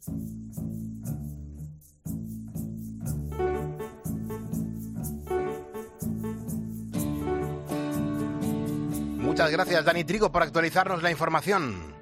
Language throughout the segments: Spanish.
Muchas gracias, Dani Trigo, por actualizarnos la información.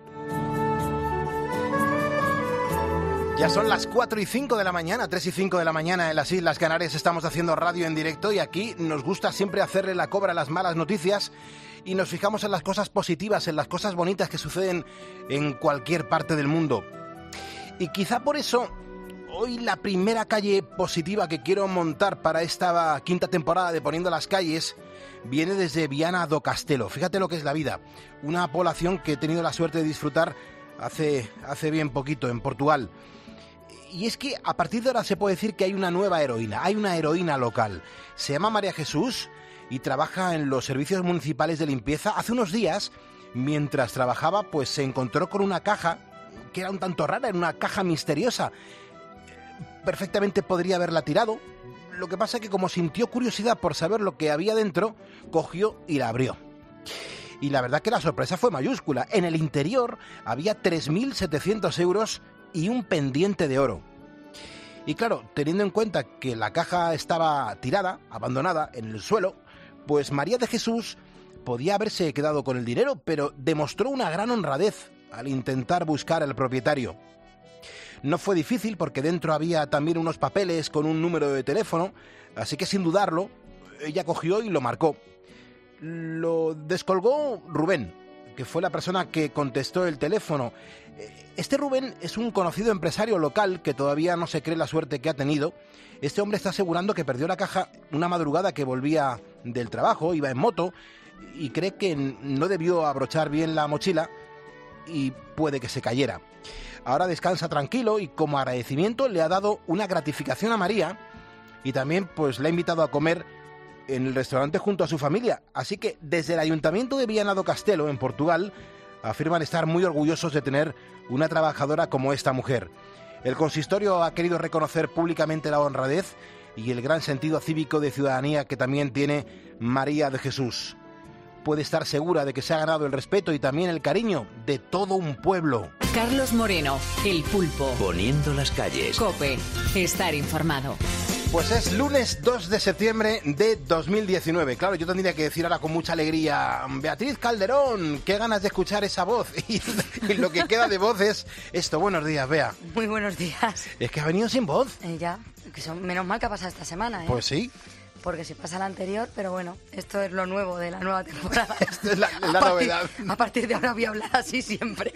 Ya son las 4 y 5 de la mañana, 3 y 5 de la mañana en las Islas Canarias. Estamos haciendo radio en directo y aquí nos gusta siempre hacerle la cobra a las malas noticias y nos fijamos en las cosas positivas, en las cosas bonitas que suceden en cualquier parte del mundo. Y quizá por eso hoy la primera calle positiva que quiero montar para esta quinta temporada de Poniendo las Calles viene desde Viana do Castelo. Fíjate lo que es la vida. Una población que he tenido la suerte de disfrutar hace bien poquito en Portugal. Y es que a partir de ahora se puede decir que hay una nueva heroína, hay una heroína local. Se llama María Jesús y trabaja en los servicios municipales de limpieza. Hace unos días, mientras trabajaba, pues se encontró con una caja que era un tanto rara, era una caja misteriosa. Perfectamente podría haberla tirado. Lo que pasa es que como sintió curiosidad por saber lo que había dentro, cogió y la abrió. Y la verdad que la sorpresa fue mayúscula. En el interior había 3.700 euros y un pendiente de oro. Y claro, teniendo en cuenta que la caja estaba tirada, abandonada, en el suelo, pues María de Jesús podía haberse quedado con el dinero, pero demostró una gran honradez al intentar buscar al propietario. No fue difícil porque dentro había también unos papeles con un número de teléfono, así que sin dudarlo, ella cogió y lo marcó. Lo descolgó Rubén, que fue la persona que contestó el teléfono. Este Rubén es un conocido empresario local que todavía no se cree la suerte que ha tenido. Este hombre está asegurando que perdió la caja una madrugada que volvía del trabajo, iba en moto, y cree que no debió abrochar bien la mochila y puede que se cayera. Ahora descansa tranquilo y como agradecimiento le ha dado una gratificación a María y también pues le ha invitado a comer en el restaurante junto a su familia. Así que desde el Ayuntamiento de Viana do Castelo, en Portugal, afirman estar muy orgullosos de tener una trabajadora como esta mujer. El consistorio ha querido reconocer públicamente la honradez y el gran sentido cívico de ciudadanía que también tiene María de Jesús. Puede estar segura de que se ha ganado el respeto y también el cariño de todo un pueblo. Carlos Moreno, El Pulpo. Poniendo las calles. COPE, estar informado. Pues es lunes 2 de septiembre de 2019. Claro, yo tendría que decir ahora con mucha alegría, Beatriz Calderón, qué ganas de escuchar esa voz. Y lo que queda de voz es esto. Buenos días, Bea. Muy buenos días. Es que ha venido sin voz. Ya, menos mal que ha pasado esta semana, ¿eh? Pues sí. Porque si pasa la anterior, pero bueno, esto es lo nuevo de la nueva temporada. Esto es la novedad. A partir de ahora voy a hablar así siempre.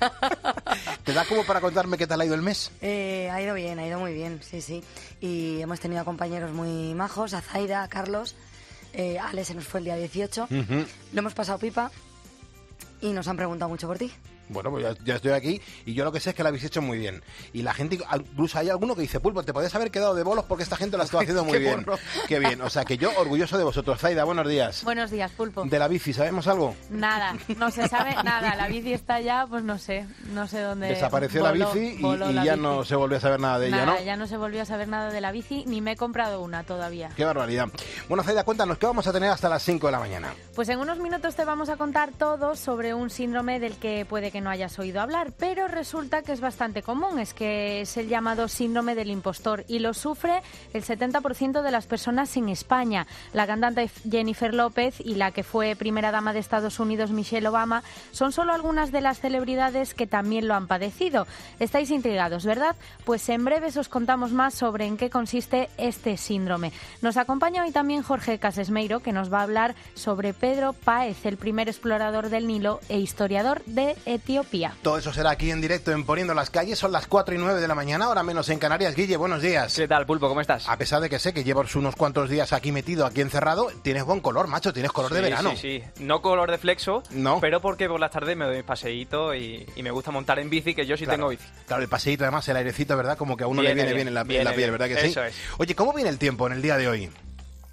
¿Te da como para contarme qué tal ha ido el mes? Ha ido bien, ha ido muy bien, sí. Y hemos tenido a compañeros muy majos, a Zaida, a Carlos, Ale se nos fue el día 18. Uh-huh. Lo hemos pasado pipa y nos han preguntado mucho por ti. Bueno, pues ya estoy aquí y yo lo que sé es que lo habéis hecho muy bien. Y la gente, incluso hay alguno que dice, Pulpo, te podías haber quedado de bolos porque esta gente lo está haciendo muy bien. Qué bien, o sea que yo orgulloso de vosotros. Zaida, buenos días. Buenos días, Pulpo. ¿De la bici sabemos algo? Nada, no se sabe nada. La bici está ya, pues no sé dónde. Desapareció la bici y ya no se volvió a saber nada de ella, ¿no? Ya no se volvió a saber nada de la bici, ni me he comprado una todavía. Qué barbaridad. Bueno, Zaida, cuéntanos, ¿qué vamos a tener hasta las 5 de la mañana? Pues en unos minutos te vamos a contar todo sobre un síndrome del que puede que no hayas oído hablar, pero resulta que es bastante común. Es que es el llamado síndrome del impostor y lo sufre el 70% de las personas en España. La cantante Jennifer López y la que fue primera dama de Estados Unidos, Michelle Obama, son solo algunas de las celebridades que también lo han padecido. Estáis intrigados, ¿verdad? Pues en breves os contamos más sobre en qué consiste este síndrome. Nos acompaña hoy también Jorge Casesmeiro, que nos va a hablar sobre Pedro Páez, el primer explorador del Nilo e historiador de Etiopía. Todo eso será aquí en directo en Poniendo las Calles. Son las 4 y 9 de la mañana, ahora menos en Canarias. Guille, buenos días. ¿Qué tal, Pulpo? ¿Cómo estás? A pesar de que sé que llevas unos cuantos días aquí metido, aquí encerrado, tienes buen color, macho, tienes color de verano. Sí. No color de flexo, no, pero porque por las tardes me doy mis paseitos y me gusta montar en bici, que yo sí tengo bici. Claro, el paseíto, además, el airecito, ¿verdad? Como que a uno le viene bien en la piel, ¿verdad que sí? Eso es. Oye, ¿cómo viene el tiempo en el día de hoy?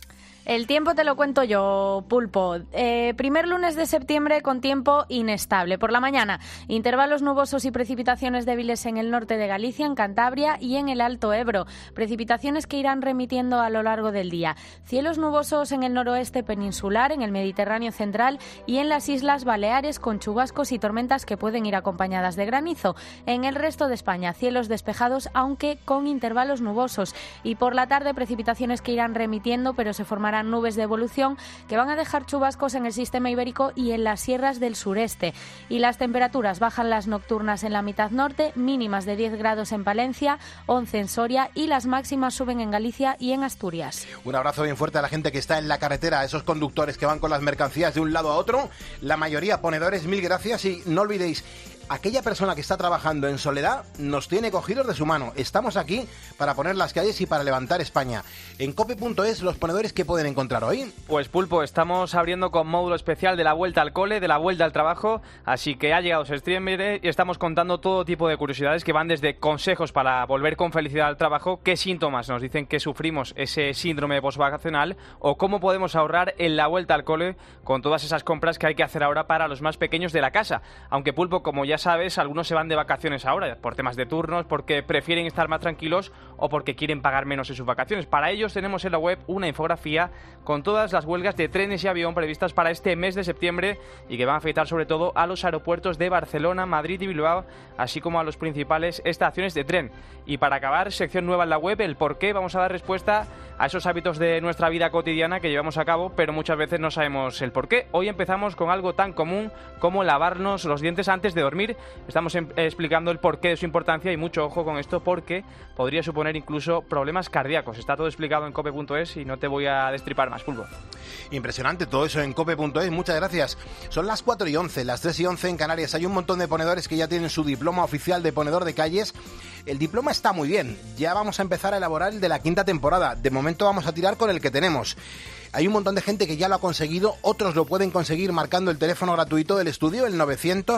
El tiempo te lo cuento yo, Pulpo. Primer lunes de septiembre con tiempo inestable. Por la mañana, intervalos nubosos y precipitaciones débiles en el norte de Galicia, en Cantabria y en el Alto Ebro. Precipitaciones que irán remitiendo a lo largo del día. Cielos nubosos en el noroeste peninsular, en el Mediterráneo central y en las Islas Baleares, con chubascos y tormentas que pueden ir acompañadas de granizo. En el resto de España, cielos despejados, aunque con intervalos nubosos. Y por la tarde, precipitaciones que irán remitiendo, pero se formarán nubes de evolución que van a dejar chubascos en el sistema ibérico y en las sierras del sureste. Y las temperaturas bajan las nocturnas en la mitad norte, mínimas de 10 grados en Palencia, 11 en Soria y las máximas suben en Galicia y en Asturias. Un abrazo bien fuerte a la gente que está en la carretera, a esos conductores que van con las mercancías de un lado a otro. La mayoría ponedores, mil gracias y no olvidéis, aquella persona que está trabajando en soledad nos tiene cogidos de su mano. Estamos aquí para poner las calles y para levantar España. En cope.es, los ponedores que pueden encontrar hoy. Pues Pulpo, estamos abriendo con módulo especial de la vuelta al cole, de la vuelta al trabajo, así que ha llegado septiembre y estamos contando todo tipo de curiosidades que van desde consejos para volver con felicidad al trabajo, qué síntomas nos dicen que sufrimos ese síndrome postvacacional o cómo podemos ahorrar en la vuelta al cole con todas esas compras que hay que hacer ahora para los más pequeños de la casa. Aunque Pulpo, como ya sabes, algunos se van de vacaciones ahora por temas de turnos, porque prefieren estar más tranquilos o porque quieren pagar menos en sus vacaciones. Para ellos tenemos en la web una infografía con todas las huelgas de trenes y avión previstas para este mes de septiembre y que van a afectar sobre todo a los aeropuertos de Barcelona, Madrid y Bilbao, así como a las principales estaciones de tren. Y para acabar, sección nueva en la web, el por qué, vamos a dar respuesta a esos hábitos de nuestra vida cotidiana que llevamos a cabo, pero muchas veces no sabemos el por qué. Hoy empezamos con algo tan común como lavarnos los dientes antes de dormir. Estamos explicando el porqué de su importancia y mucho ojo con esto porque podría suponer incluso problemas cardíacos. Está todo explicado en cope.es y no te voy a destripar más, Pulpo. Impresionante todo eso en cope.es, muchas gracias. Son las 4:11, las 3:11 en Canarias. Hay un montón de ponedores que ya tienen su diploma oficial de ponedor de calles. El diploma está muy bien, ya vamos a empezar a elaborar el de la quinta temporada. De momento vamos a tirar con el que tenemos. Hay un montón de gente que ya lo ha conseguido, otros lo pueden conseguir marcando el teléfono gratuito del estudio, el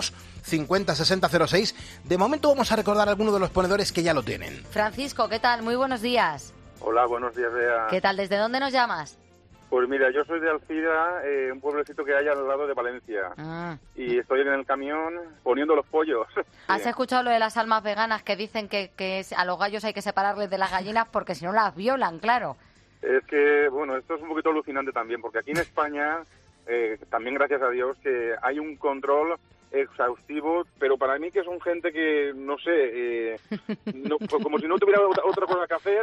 950 6006. De momento vamos a recordar a algunos de los ponedores que ya lo tienen. Francisco, ¿qué tal? Muy buenos días. Hola, buenos días, Bea. ¿Qué tal? ¿Desde dónde nos llamas? Pues mira, yo soy de Alcira, un pueblecito que hay al lado de Valencia. Y estoy en el camión poniendo los pollos. ¿Has escuchado lo de las almas veganas que dicen que a los gallos hay que separarles de las gallinas porque si no las violan, claro? Es que, bueno, esto es un poquito alucinante también, porque aquí en España, también gracias a Dios, que hay un control exhaustivo, pero para mí que son gente que, no sé, como si no tuviera otra cosa que hacer,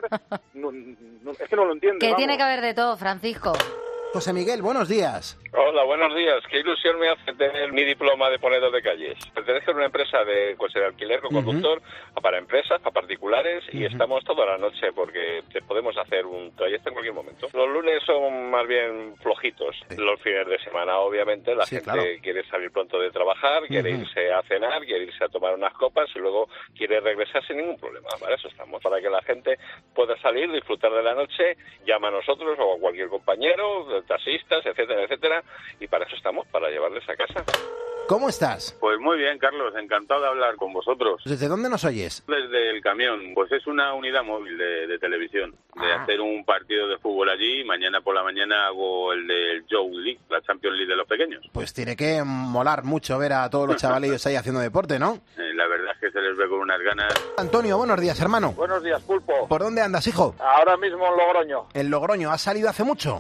es que no lo entiendo. Que tiene que haber de todo, Francisco. José Miguel, buenos días. Hola, buenos días. Qué ilusión me hace tener mi diploma de ponedor de calles. Pertenezco a una empresa de alquiler con conductor para empresas, para particulares y estamos toda la noche porque podemos hacer un trayecto en cualquier momento. Los lunes son más bien flojitos. Sí. Los fines de semana, obviamente, la gente quiere salir pronto de trabajar, quiere irse a cenar, quiere irse a tomar unas copas y luego quiere regresar sin ningún problema. Para eso estamos, para que la gente pueda salir, disfrutar de la noche, llama a nosotros o a cualquier compañero, taxistas, etcétera, etcétera, y para eso estamos, para llevarles a casa. ¿Cómo estás? Pues muy bien, Carlos, encantado de hablar con vosotros. ¿Desde dónde nos oyes? Desde el camión, pues es una unidad móvil de televisión, de hacer un partido de fútbol allí, mañana por la mañana hago el del Joe League, la Champions League de los pequeños. Pues tiene que molar mucho ver a todos los chavalillos ahí haciendo deporte, ¿no? La verdad es que se les ve con unas ganas. Antonio, buenos días, hermano. Buenos días, Pulpo. ¿Por dónde andas, hijo? Ahora mismo en Logroño. En Logroño, ¿has salido hace mucho?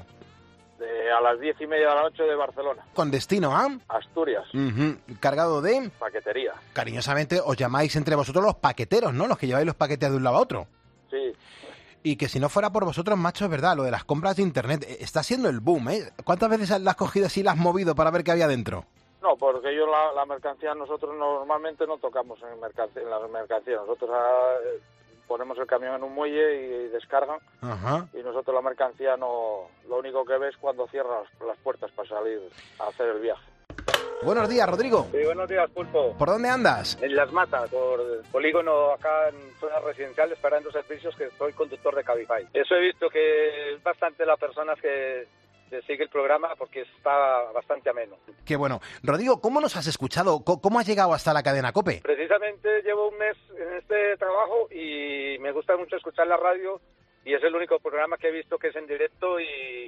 A las 10:30 de la noche de Barcelona. ¿Con destino a? Asturias. ¿Cargado de? Paquetería. Cariñosamente os llamáis entre vosotros los paqueteros, ¿no? Los que lleváis los paquetes de un lado a otro. Sí. Y que si no fuera por vosotros, macho, es verdad, lo de las compras de internet está siendo el boom, ¿eh? ¿Cuántas veces las has cogido así y las has movido para ver qué había dentro? No, porque yo la mercancía, nosotros normalmente no tocamos en las mercancías. Nosotros ponemos el camión en un muelle y descargan. Y nosotros la mercancía no, lo único que ves cuando cierran las puertas para salir a hacer el viaje. Buenos días, Rodrigo. Sí, buenos días, Pulpo. ¿Por dónde andas? En Las Matas, por polígono acá en zonas residenciales, esperando servicios, que soy conductor de Cabify. Eso he visto que es bastante las personas que sigue el programa porque está bastante ameno. Qué bueno. Rodrigo, ¿cómo nos has escuchado? ¿Cómo has llegado hasta la cadena COPE? Precisamente llevo un mes en este trabajo y me gusta mucho escuchar la radio y es el único programa que he visto que es en directo y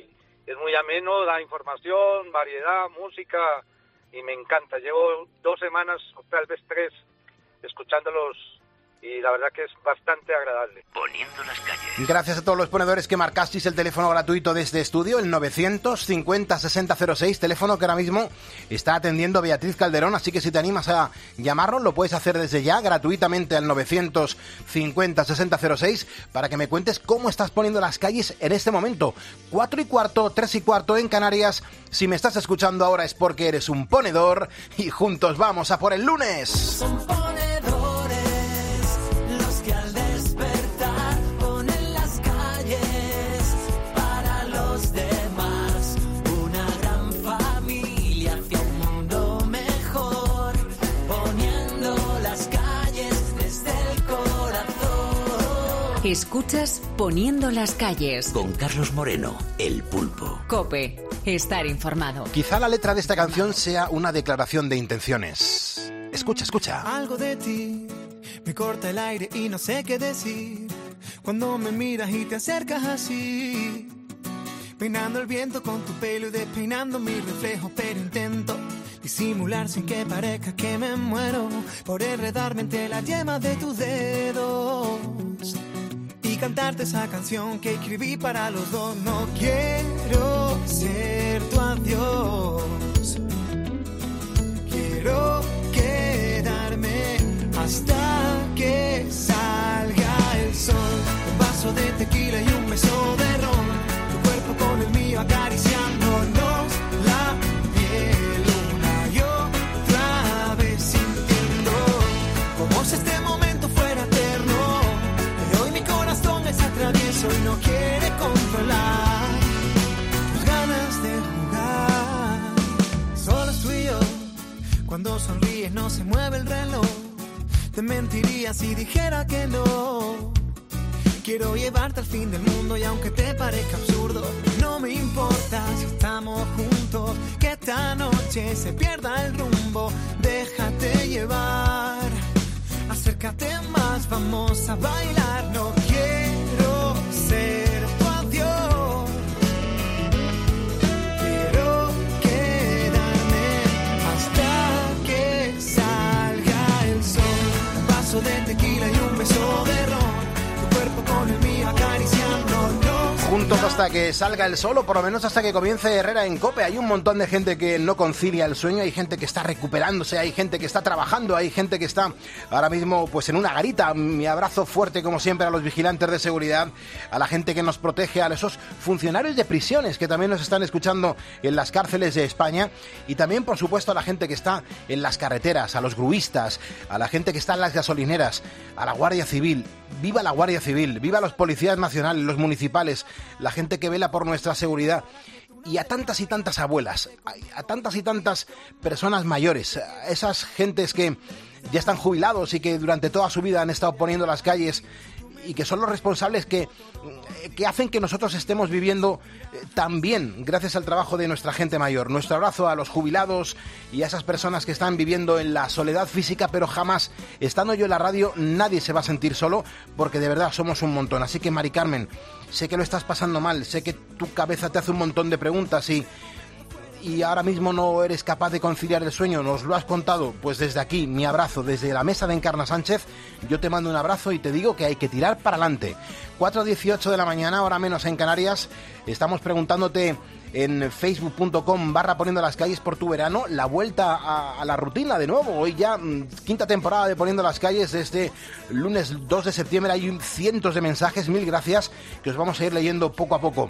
es muy ameno, da información, variedad, música, y me encanta. Llevo 2 semanas, o tal vez 3, escuchándolos, y la verdad que es bastante agradable. Poniendo las calles. Gracias a todos los ponedores que marcasteis el teléfono gratuito de este estudio, el 950-6006, teléfono que ahora mismo está atendiendo Beatriz Calderón, así que si te animas a llamarnos, lo puedes hacer desde ya, gratuitamente al 950-6006, para que me cuentes cómo estás poniendo las calles en este momento. 4:15, 3:15 en Canarias. Si me estás escuchando ahora es porque eres un ponedor, y juntos vamos a por el lunes. Son ponedores los que al despertar ponen las calles para los demás. Una gran familia hacia un mundo mejor, poniendo las calles desde el corazón. Escuchas Poniendo las calles. Con Carlos Moreno, el Pulpo. COPE. Estar informado. Quizá la letra de esta canción sea una declaración de intenciones. Escucha, escucha. Algo de ti me corta el aire y no sé qué decir. Cuando me miras y te acercas así, peinando el viento con tu pelo y despeinando mi reflejo, pero intento disimular sin que parezca que me muero por enredarme entre las yemas de tus dedos y cantarte esa canción que escribí para los dos. No quiero ser tu adiós, quiero quedarme hasta que salga el sol. Un vaso de tequila y un beso de ron, tu cuerpo con el mío acariciándonos la piel una y otra vez, sintiendo como si este momento fuera eterno. Pero hoy mi corazón es atravieso y no quiere controlar tus ganas de jugar. Solo tú y yo. Cuando sonríes no se mueve el reloj. Te mentiría si dijera que no. Quiero llevarte al fin del mundo y aunque te parezca absurdo, no me importa si estamos juntos. Que esta noche se pierda el rumbo. Déjate llevar, acércate más, vamos a bailar. No quiero ser tu adiós, quiero quedarme hasta que salga el sol. Un vaso de tequila y un beso de ron, tu cuerpo con el mío acariciándonos. Juntos hasta que salga el sol, o por lo menos hasta que comience Herrera en COPE. Hay un montón de gente que no concilia el sueño, hay gente que está recuperándose, hay gente que está trabajando, hay gente que está ahora mismo pues en una garita. Mi abrazo fuerte como siempre a los vigilantes de seguridad, a la gente que nos protege, a esos funcionarios de prisiones que también nos están escuchando en las cárceles de España, y también por supuesto a la gente que está en las carreteras, a los gruistas, a la gente que está en las gasolineras, a la Guardia Civil. Viva la Guardia Civil, viva los policías nacionales, los municipales, la gente que vela por nuestra seguridad, y a tantas y tantas abuelas, a tantas y tantas personas mayores, a esas gentes que ya están jubilados y que durante toda su vida han estado poniendo las calles y que son los responsables que hacen que nosotros estemos viviendo tan bien gracias al trabajo de nuestra gente mayor. Nuestro abrazo a los jubilados y a esas personas que están viviendo en la soledad física, pero jamás, estando yo en la radio, nadie se va a sentir solo, porque de verdad somos un montón. Así que, Mari Carmen, sé que lo estás pasando mal, sé que tu cabeza te hace un montón de preguntas y ahora mismo no eres capaz de conciliar el sueño, nos lo has contado. Pues desde aquí, mi abrazo, desde la mesa de Encarna Sánchez, yo te mando un abrazo y te digo que hay que tirar para adelante. 4:18 de la mañana, hora menos en Canarias. Estamos preguntándote en facebook.com/poniendo las calles por tu verano, la vuelta a la rutina de nuevo. Hoy ya quinta temporada de Poniendo las calles, desde lunes 2 de septiembre. Hay cientos de mensajes, mil gracias, que os vamos a ir leyendo poco a poco.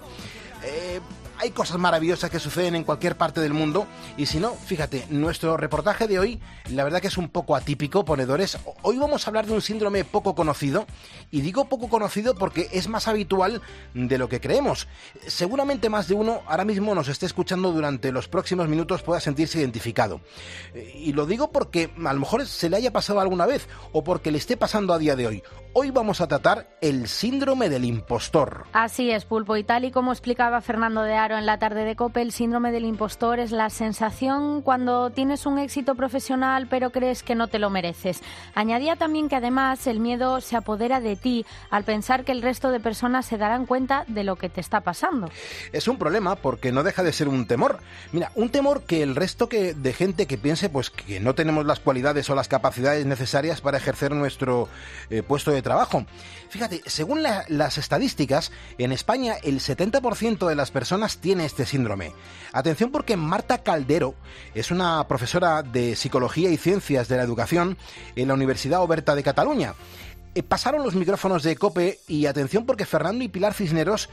Hay cosas maravillosas que suceden en cualquier parte del mundo, y si no, fíjate, nuestro reportaje de hoy, la verdad que es un poco atípico, ponedores. Hoy vamos a hablar de un síndrome poco conocido, y digo poco conocido porque es más habitual de lo que creemos. Seguramente más de uno ahora mismo nos esté escuchando durante los próximos minutos pueda sentirse identificado. Y lo digo porque a lo mejor se le haya pasado alguna vez, o porque le esté pasando a día de hoy. Hoy vamos a tratar el síndrome del impostor. Así es, Pulpo, y tal y como explicaba Fernando de Charo, en la tarde de COPE, el síndrome del impostor es la sensación cuando tienes un éxito profesional pero crees que no te lo mereces. Añadía también que además el miedo se apodera de ti al pensar que el resto de personas se darán cuenta de lo que te está pasando. Es un problema porque no deja de ser un temor. Mira, un temor que el resto de gente que piense pues que no tenemos las cualidades o las capacidades necesarias para ejercer nuestro puesto de trabajo. Fíjate, según las estadísticas, en España el 70% de las personas tiene este síndrome. Atención porque Marta Caldero es una profesora de Psicología y Ciencias de la Educación en la Universidad Oberta de Cataluña. Pasaron los micrófonos de COPE y atención porque Fernando y Pilar Cisneros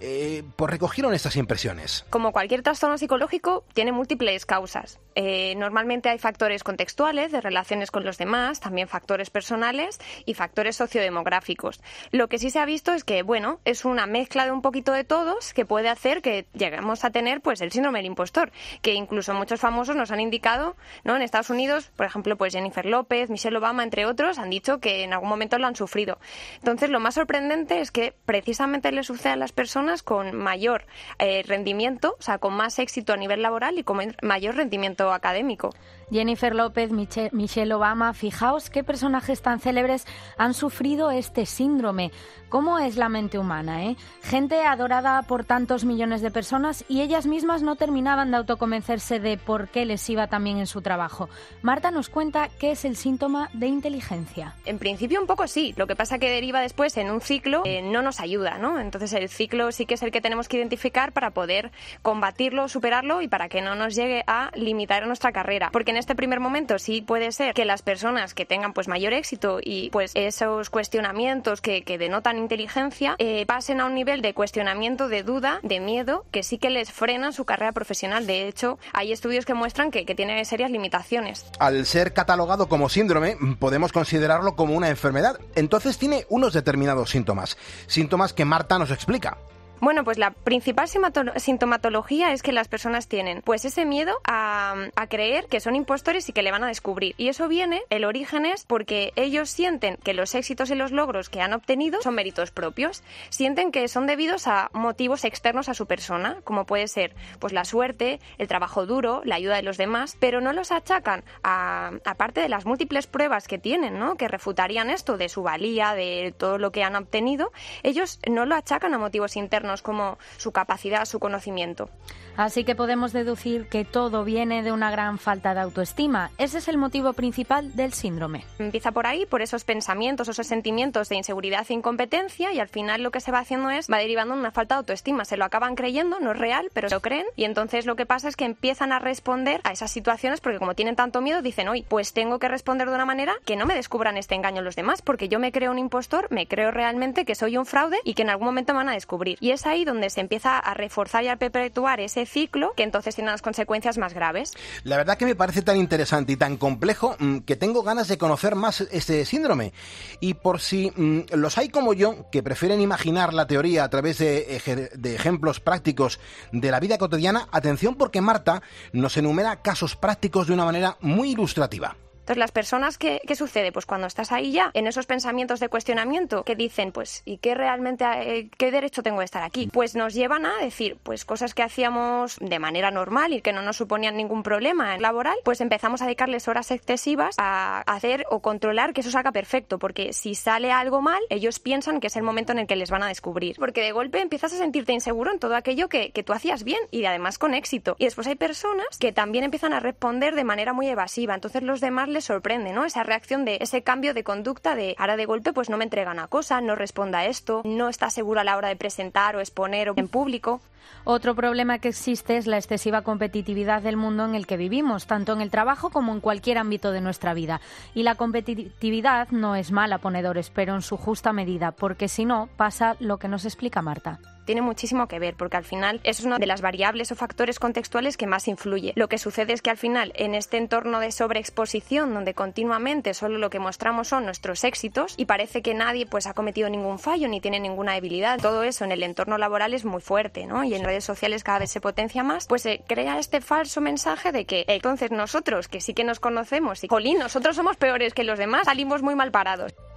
pues recogieron estas impresiones. Como cualquier trastorno psicológico, tiene múltiples causas. Normalmente hay factores contextuales, de relaciones con los demás, también factores personales y factores sociodemográficos. Lo que sí se ha visto es que, bueno, es una mezcla de un poquito de todos que puede hacer que lleguemos a tener pues el síndrome del impostor, que incluso muchos famosos nos han indicado, ¿no? En Estados Unidos, por ejemplo, pues Jennifer López, Michelle Obama, entre otros, han dicho que en algún momento lo han sufrido. Entonces, lo más sorprendente es que precisamente le sucede a las personas con mayor rendimiento, o sea, con más éxito a nivel laboral y con mayor rendimiento académico. Jennifer López, Michelle Obama, fijaos qué personajes tan célebres han sufrido este síndrome. ¿Cómo es la mente humana, Gente adorada por tantos millones de personas y ellas mismas no terminaban de autoconvencerse de por qué les iba tan bien en su trabajo. Marta nos cuenta qué es el síntoma de inteligencia. En principio un poco sí, lo que pasa que deriva después en un ciclo no nos ayuda, ¿no? Entonces el ciclo sí que es el que tenemos que identificar para poder combatirlo, superarlo y para que no nos llegue a limitar nuestra carrera. Porque en este primer momento sí puede ser que las personas que tengan pues mayor éxito y pues esos cuestionamientos que denotan inteligencia pasen a un nivel de cuestionamiento, de duda, de miedo, que sí que les frena su carrera profesional. De hecho, hay estudios que muestran que tiene serias limitaciones. Al ser catalogado como síndrome, podemos considerarlo como una enfermedad. Entonces tiene unos determinados síntomas que Marta nos explica. Bueno, pues la principal sintomatología es que las personas tienen pues ese miedo a creer que son impostores y que le van a descubrir. Y eso viene, el origen es porque ellos sienten que los éxitos y los logros que han obtenido son méritos propios. Sienten que son debidos a motivos externos a su persona, como puede ser pues la suerte, el trabajo duro, la ayuda de los demás, pero no los achacan aparte de las múltiples pruebas que tienen, ¿no? Que refutarían esto de su valía, de todo lo que han obtenido. Ellos no lo achacan a motivos internos como su capacidad, su conocimiento. Así que podemos deducir que todo viene de una gran falta de autoestima. Ese es el motivo principal del síndrome. Empieza por ahí, por esos pensamientos, esos sentimientos de inseguridad e incompetencia, y al final lo que se va haciendo va derivando en una falta de autoestima. Se lo acaban creyendo, no es real, pero lo creen, y entonces lo que pasa es que empiezan a responder a esas situaciones porque como tienen tanto miedo, dicen, hoy pues tengo que responder de una manera que no me descubran este engaño los demás, porque yo me creo un impostor, me creo realmente que soy un fraude y que en algún momento me van a descubrir. Y es ahí donde se empieza a reforzar y a perpetuar ese ciclo que entonces tiene unas consecuencias más graves. La verdad que me parece tan interesante y tan complejo que tengo ganas de conocer más este síndrome. Y por si los hay como yo, que prefieren imaginar la teoría a través de ejemplos prácticos de la vida cotidiana, atención porque Marta nos enumera casos prácticos de una manera muy ilustrativa. Entonces, las personas, ¿qué sucede? Pues cuando estás ahí ya, en esos pensamientos de cuestionamiento, que dicen, pues, ¿y qué realmente, qué derecho tengo de estar aquí? Pues nos llevan a decir, pues, cosas que hacíamos de manera normal y que no nos suponían ningún problema laboral, pues empezamos a dedicarles horas excesivas a hacer o controlar que eso salga perfecto, porque si sale algo mal, ellos piensan que es el momento en el que les van a descubrir. Porque de golpe empiezas a sentirte inseguro en todo aquello que tú hacías bien y además con éxito. Y después hay personas que también empiezan a responder de manera muy evasiva, entonces los demás les sorprende, ¿no? Esa reacción de ese cambio de conducta de ahora de golpe pues no me entrega una cosa, no responda a esto, no está seguro a la hora de presentar o exponer en público. Otro problema que existe es la excesiva competitividad del mundo en el que vivimos, tanto en el trabajo como en cualquier ámbito de nuestra vida. Y la competitividad no es mala, ponedores, pero en su justa medida, porque si no, pasa lo que nos explica Marta. Tiene muchísimo que ver, porque al final eso es una de las variables o factores contextuales que más influye. Lo que sucede es que al final, en este entorno de sobreexposición, donde continuamente solo lo que mostramos son nuestros éxitos y parece que nadie pues ha cometido ningún fallo ni tiene ninguna debilidad, todo eso en el entorno laboral es muy fuerte, ¿no? Y en redes sociales cada vez se potencia más, pues se crea este falso mensaje de que entonces nosotros, que sí que nos conocemos y, jolín, nosotros somos peores que los demás, salimos muy mal parados.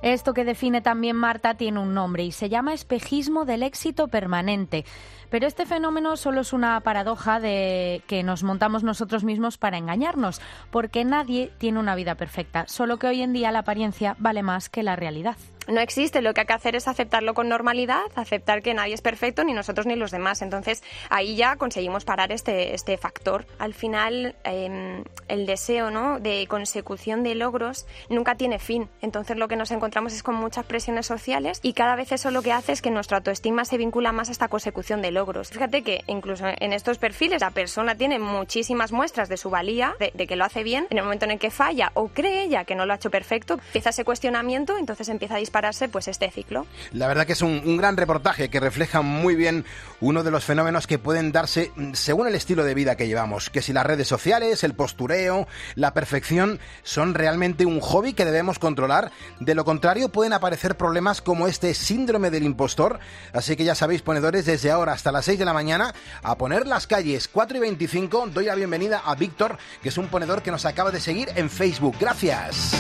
Esto que define también Marta tiene un nombre y se llama espejismo del éxito permanente. Pero este fenómeno solo es una paradoja de que nos montamos nosotros mismos para engañarnos, porque nadie tiene una vida perfecta, solo que hoy en día la apariencia vale más que la realidad. No existe, lo que hay que hacer es aceptarlo con normalidad, aceptar que nadie es perfecto, ni nosotros ni los demás. Entonces ahí ya conseguimos parar este factor. Al final el deseo, ¿no?, de consecución de logros nunca tiene fin. Entonces lo que nos encontramos es con muchas presiones sociales y cada vez eso lo que hace es que nuestra autoestima se vincula más a esta consecución de logros. Fíjate que incluso en estos perfiles la persona tiene muchísimas muestras de su valía, de que lo hace bien. En el momento en el que falla o cree ella que no lo ha hecho perfecto, empieza ese cuestionamiento, entonces empieza a dispararse pues este ciclo. La verdad que es un gran reportaje que refleja muy bien uno de los fenómenos que pueden darse según el estilo de vida que llevamos, que si las redes sociales, el postureo, la perfección son realmente un hobby que debemos controlar. De lo contrario pueden aparecer problemas como este síndrome del impostor. Así que ya sabéis, ponedores, desde ahora hasta las 6 de la mañana a poner las calles. 4:25, doy la bienvenida a Víctor, que es un ponedor que nos acaba de seguir en Facebook. Gracias.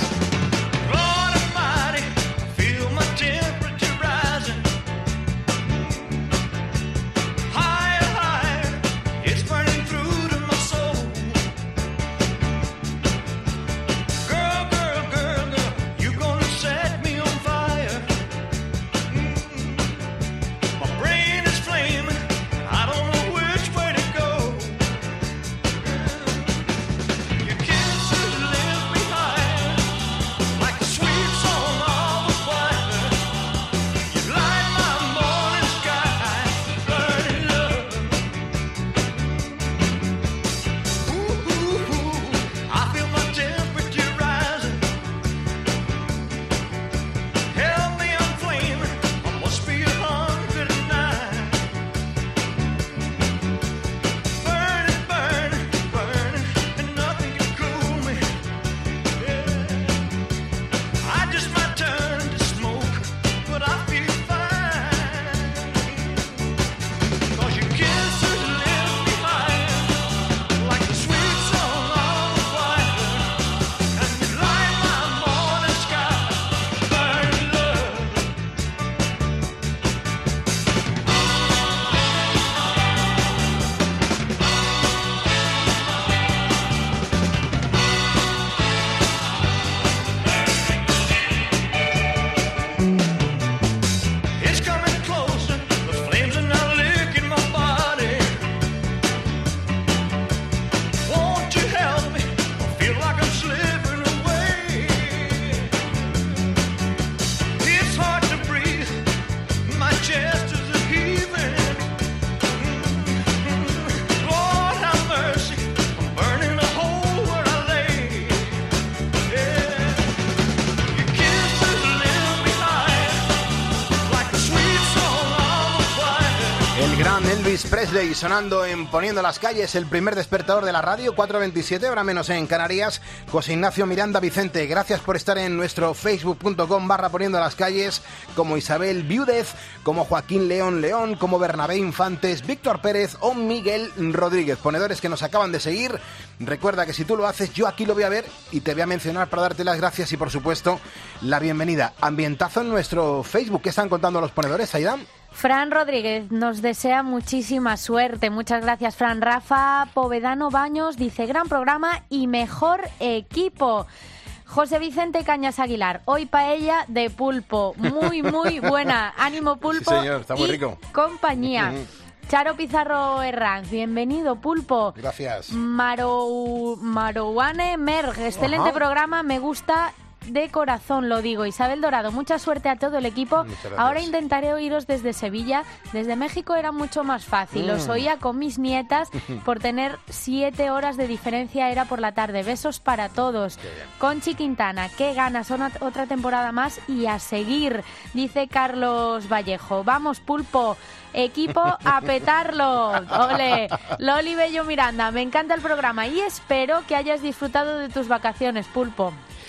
Elvis Presley sonando en Poniendo las Calles, el primer despertador de la radio, 4:27, hora menos en Canarias. José Ignacio Miranda Vicente, gracias por estar en nuestro facebook.com/Poniendo las Calles, como Isabel Viúdez, como Joaquín León, como Bernabé Infantes, Víctor Pérez o Miguel Rodríguez, ponedores que nos acaban de seguir. Recuerda que si tú lo haces, yo aquí lo voy a ver y te voy a mencionar para darte las gracias y, por supuesto, la bienvenida. Ambientazo en nuestro Facebook. ¿Qué están contando los ponedores, Aida? Fran Rodríguez nos desea muchísima suerte. Muchas gracias, Fran. Rafa Povedano Baños dice: gran programa y mejor equipo. José Vicente Cañas Aguilar: hoy paella de pulpo. Muy, muy buena. Ánimo, pulpo. Sí, señor, está muy rico. Compañía. Charo Pizarro Herranz, bienvenido, pulpo. Gracias. Marouane Merg, excelente programa, me gusta de corazón, lo digo. Isabel Dorado, mucha suerte a todo el equipo. Ahora intentaré oíros desde Sevilla. Desde México era mucho más fácil. Os oía con mis nietas. Por tener 7 horas de diferencia era por la tarde. Besos para todos. Conchi Quintana, qué ganas, otra temporada más y a seguir, dice Carlos Vallejo. Vamos, pulpo. Equipo, a petarlo. Ole. Loli Bello Miranda, me encanta el programa y espero que hayas disfrutado de tus vacaciones, pulpo.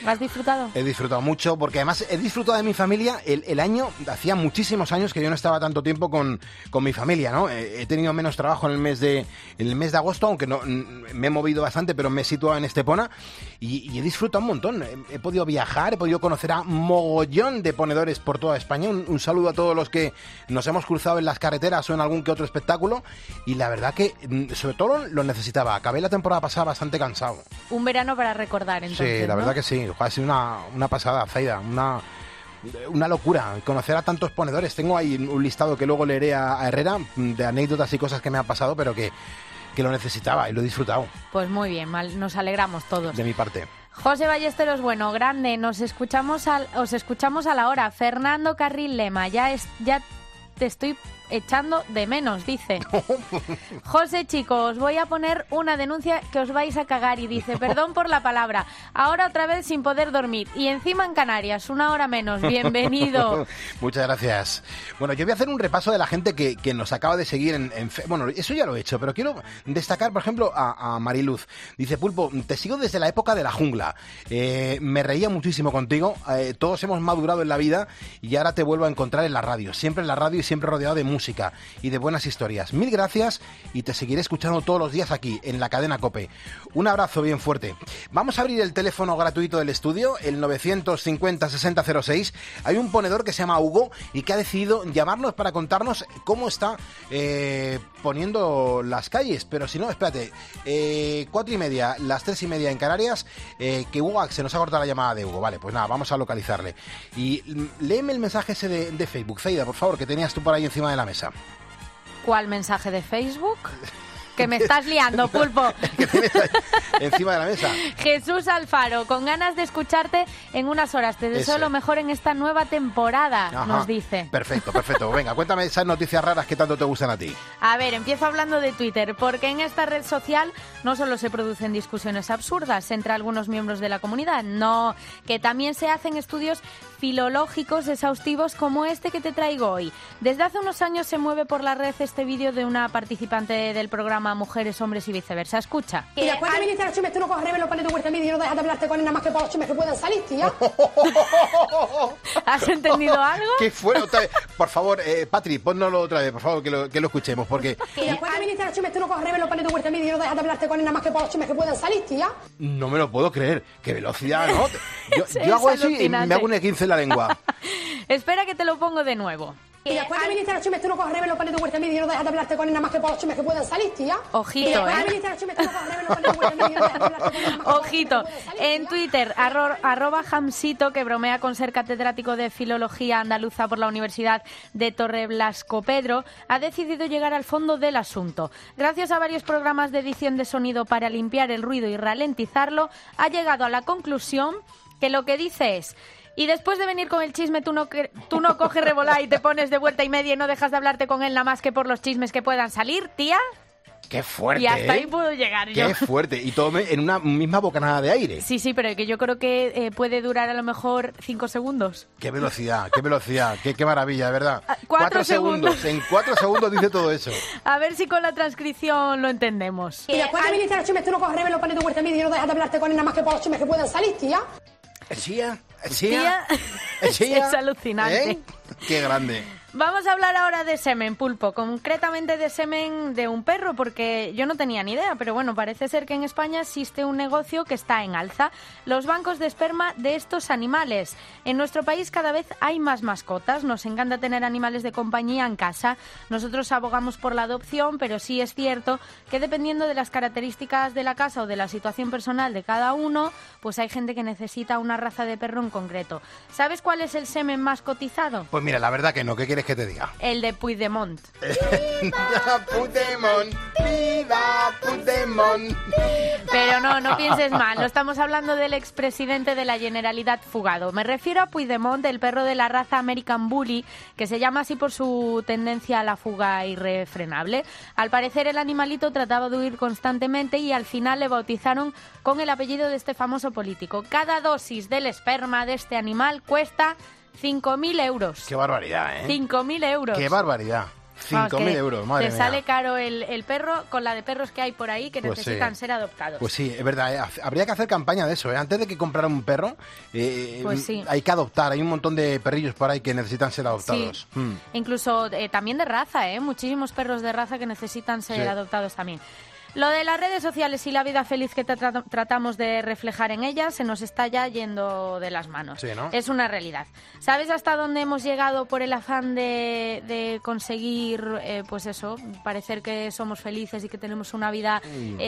¿Has disfrutado? He disfrutado mucho, porque además he disfrutado de mi familia el año. Hacía muchísimos años que yo no estaba tanto tiempo con mi familia, ¿no? He tenido menos trabajo en el mes de agosto, aunque no me he movido bastante, pero me he situado en Estepona y he disfrutado un montón. He podido viajar, he podido conocer a mogollón de ponedores por toda España. Un saludo a todos los que nos hemos cruzado en las carreteras o en algún que otro espectáculo, y la verdad que sobre todo lo necesitaba. Acabé la temporada pasada bastante cansado. Un verano para recordar, entonces. Sí, la verdad ¿no? que sí. Ha sido una pasada, Zaida, una locura conocer a tantos ponedores. Tengo ahí un listado que luego leeré a Herrera de anécdotas y cosas que me han pasado, pero que lo necesitaba y lo he disfrutado. Pues muy bien, nos alegramos todos. De mi parte. José Ballesteros, bueno, grande, os escuchamos a la hora. Fernando Carril Lema, ya te estoy echando de menos, dice. José, chicos, os voy a poner una denuncia que os vais a cagar, y dice, perdón por la palabra, ahora otra vez sin poder dormir, y encima en Canarias, 1 hora menos, bienvenido. Muchas gracias. Bueno, yo voy a hacer un repaso de la gente que nos acaba de seguir bueno, eso ya lo he hecho, pero quiero destacar, por ejemplo, a Mariluz. Dice, Pulpo, te sigo desde la época de la jungla, me reía muchísimo contigo, todos hemos madurado en la vida y ahora te vuelvo a encontrar en la radio, siempre en la radio y siempre rodeado de música y de buenas historias. Mil gracias y te seguiré escuchando todos los días aquí en la cadena COPE. Un abrazo bien fuerte. Vamos a abrir el teléfono gratuito del estudio, el 950-6006. Hay un ponedor que se llama Hugo y que ha decidido llamarnos para contarnos cómo está poniendo las calles. Pero si no, espérate, 4:30, las 3:30 en Canarias, que Hugo, se nos ha cortado la llamada de Hugo. Vale, pues nada, vamos a localizarle. Y léeme el mensaje ese de Facebook, Zaida, por favor, que tenías tú por ahí encima de la mesa. ¿Cuál mensaje de Facebook? Que me estás liando, Pulpo. Que tienes ahí encima de la mesa. Jesús Alfaro, con ganas de escucharte en unas horas. Te deseo lo mejor en esta nueva temporada, Ajá. Nos dice. Perfecto. Venga, cuéntame esas noticias raras que tanto te gustan a ti. A ver, empiezo hablando de Twitter, porque en esta red social no solo se producen discusiones absurdas entre algunos miembros de la comunidad, no, que también se hacen estudios filológicos exhaustivos como este que te traigo hoy. Desde hace unos años se mueve por la red este vídeo de una participante del programa Mujeres, Hombres y Viceversa. Escucha. Y después de venirte a los chismes, tú no coges revelo, pones tu vuelta en medio y no dejas de hablarte con él nada más que por los chismes que puedan salir, tía. ¿Has entendido algo? ¿Qué fue? Por favor, Patri, ponnoslo otra vez, por favor, que lo escuchemos, porque... Y después de venirte a los chismes, tú no coges revelo, pones tu vuelta en medio y no dejas de hablarte con él nada más que por los chismes que puedan salir, tía. No me lo puedo creer. ¡Qué velocidad!, ¿no? Yo hago eso y me hago un E15 en la lengua. Espera que te lo pongo de nuevo. Y después de venirte a los chismes, tú no coges revelo, pones tu vuelta en medio y no dejas de hablarte con él nada más que por los chismes que puedan salir, tía. Ojito, y después de venirte a los chismes, tú no coges revelo, pones tu vuelta en medio y no dejas de hablarte con él nada más que por los chismes que Ojito, puedan salir, en tía. Twitter, @Hamsito, que bromea con ser catedrático de Filología Andaluza por la Universidad de Torreblasco-Pedro, ha decidido llegar al fondo del asunto. Gracias a varios programas de edición de sonido para limpiar el ruido y ralentizarlo, ha llegado a la conclusión que lo que dice es... Y después de venir con el chisme, tú no coges revolá y te pones de vuelta y media y no dejas de hablarte con él nada más que por los chismes que puedan salir, tía. ¡Qué fuerte! Y hasta ahí puedo llegar yo. ¡Qué fuerte! Y todo en una misma bocanada de aire. Sí, pero que yo creo que puede durar a lo mejor 5 segundos. ¡Qué velocidad! ¡Qué maravilla, de verdad! 4 segundos. En 4 segundos dice todo eso. A ver si con la transcripción lo entendemos. Y después de venirte a los chismes, tú no coges revelo, pones tu vuelta en medio y no dejas de hablarte con él nada más que por los chismes que puedan salir, tía. Tía. Es alucinante. ¡Qué grande! Vamos a hablar ahora de semen, Pulpo, concretamente de semen de un perro, porque yo no tenía ni idea, pero bueno, parece ser que en España existe un negocio que está en alza, los bancos de esperma de estos animales. En nuestro país cada vez hay más mascotas, nos encanta tener animales de compañía en casa, nosotros abogamos por la adopción, pero sí es cierto que dependiendo de las características de la casa o de la situación personal de cada uno, pues hay gente que necesita una raza de perro en concreto. ¿Sabes cuál es el semen más cotizado? Pues mira, la verdad que no, ¿qué quieres que te diga? El de Puigdemont. ¡Viva Puigdemont! ¡Viva Puigdemont! Pero no pienses mal, no estamos hablando del expresidente de la Generalitat fugado. Me refiero a Puigdemont, el perro de la raza American Bully, que se llama así por su tendencia a la fuga irrefrenable. Al parecer el animalito trataba de huir constantemente y al final le bautizaron con el apellido de este famoso político. Cada dosis del esperma de este animal cuesta 5.000 euros. ¡Qué barbaridad, 5.000 euros. ¡Qué barbaridad! 5.000 euros, madre mía. Te sale caro el perro con la de perros que hay por ahí que Pues necesitan sí. ser adoptados. Pues sí, es verdad, habría que hacer campaña de eso, ¿eh? Antes de que comprar un perro, Pues sí. hay que adoptar. Hay un montón de perrillos por ahí que necesitan ser adoptados. Sí. Incluso también de raza, muchísimos perros de raza que necesitan ser adoptados también. Lo de las redes sociales y la vida feliz que tratamos de reflejar en ellas se nos está ya yendo de las manos. Sí, ¿no? Es una realidad. ¿Sabes hasta dónde hemos llegado por el afán de conseguir, pues eso, parecer que somos felices y que tenemos una vida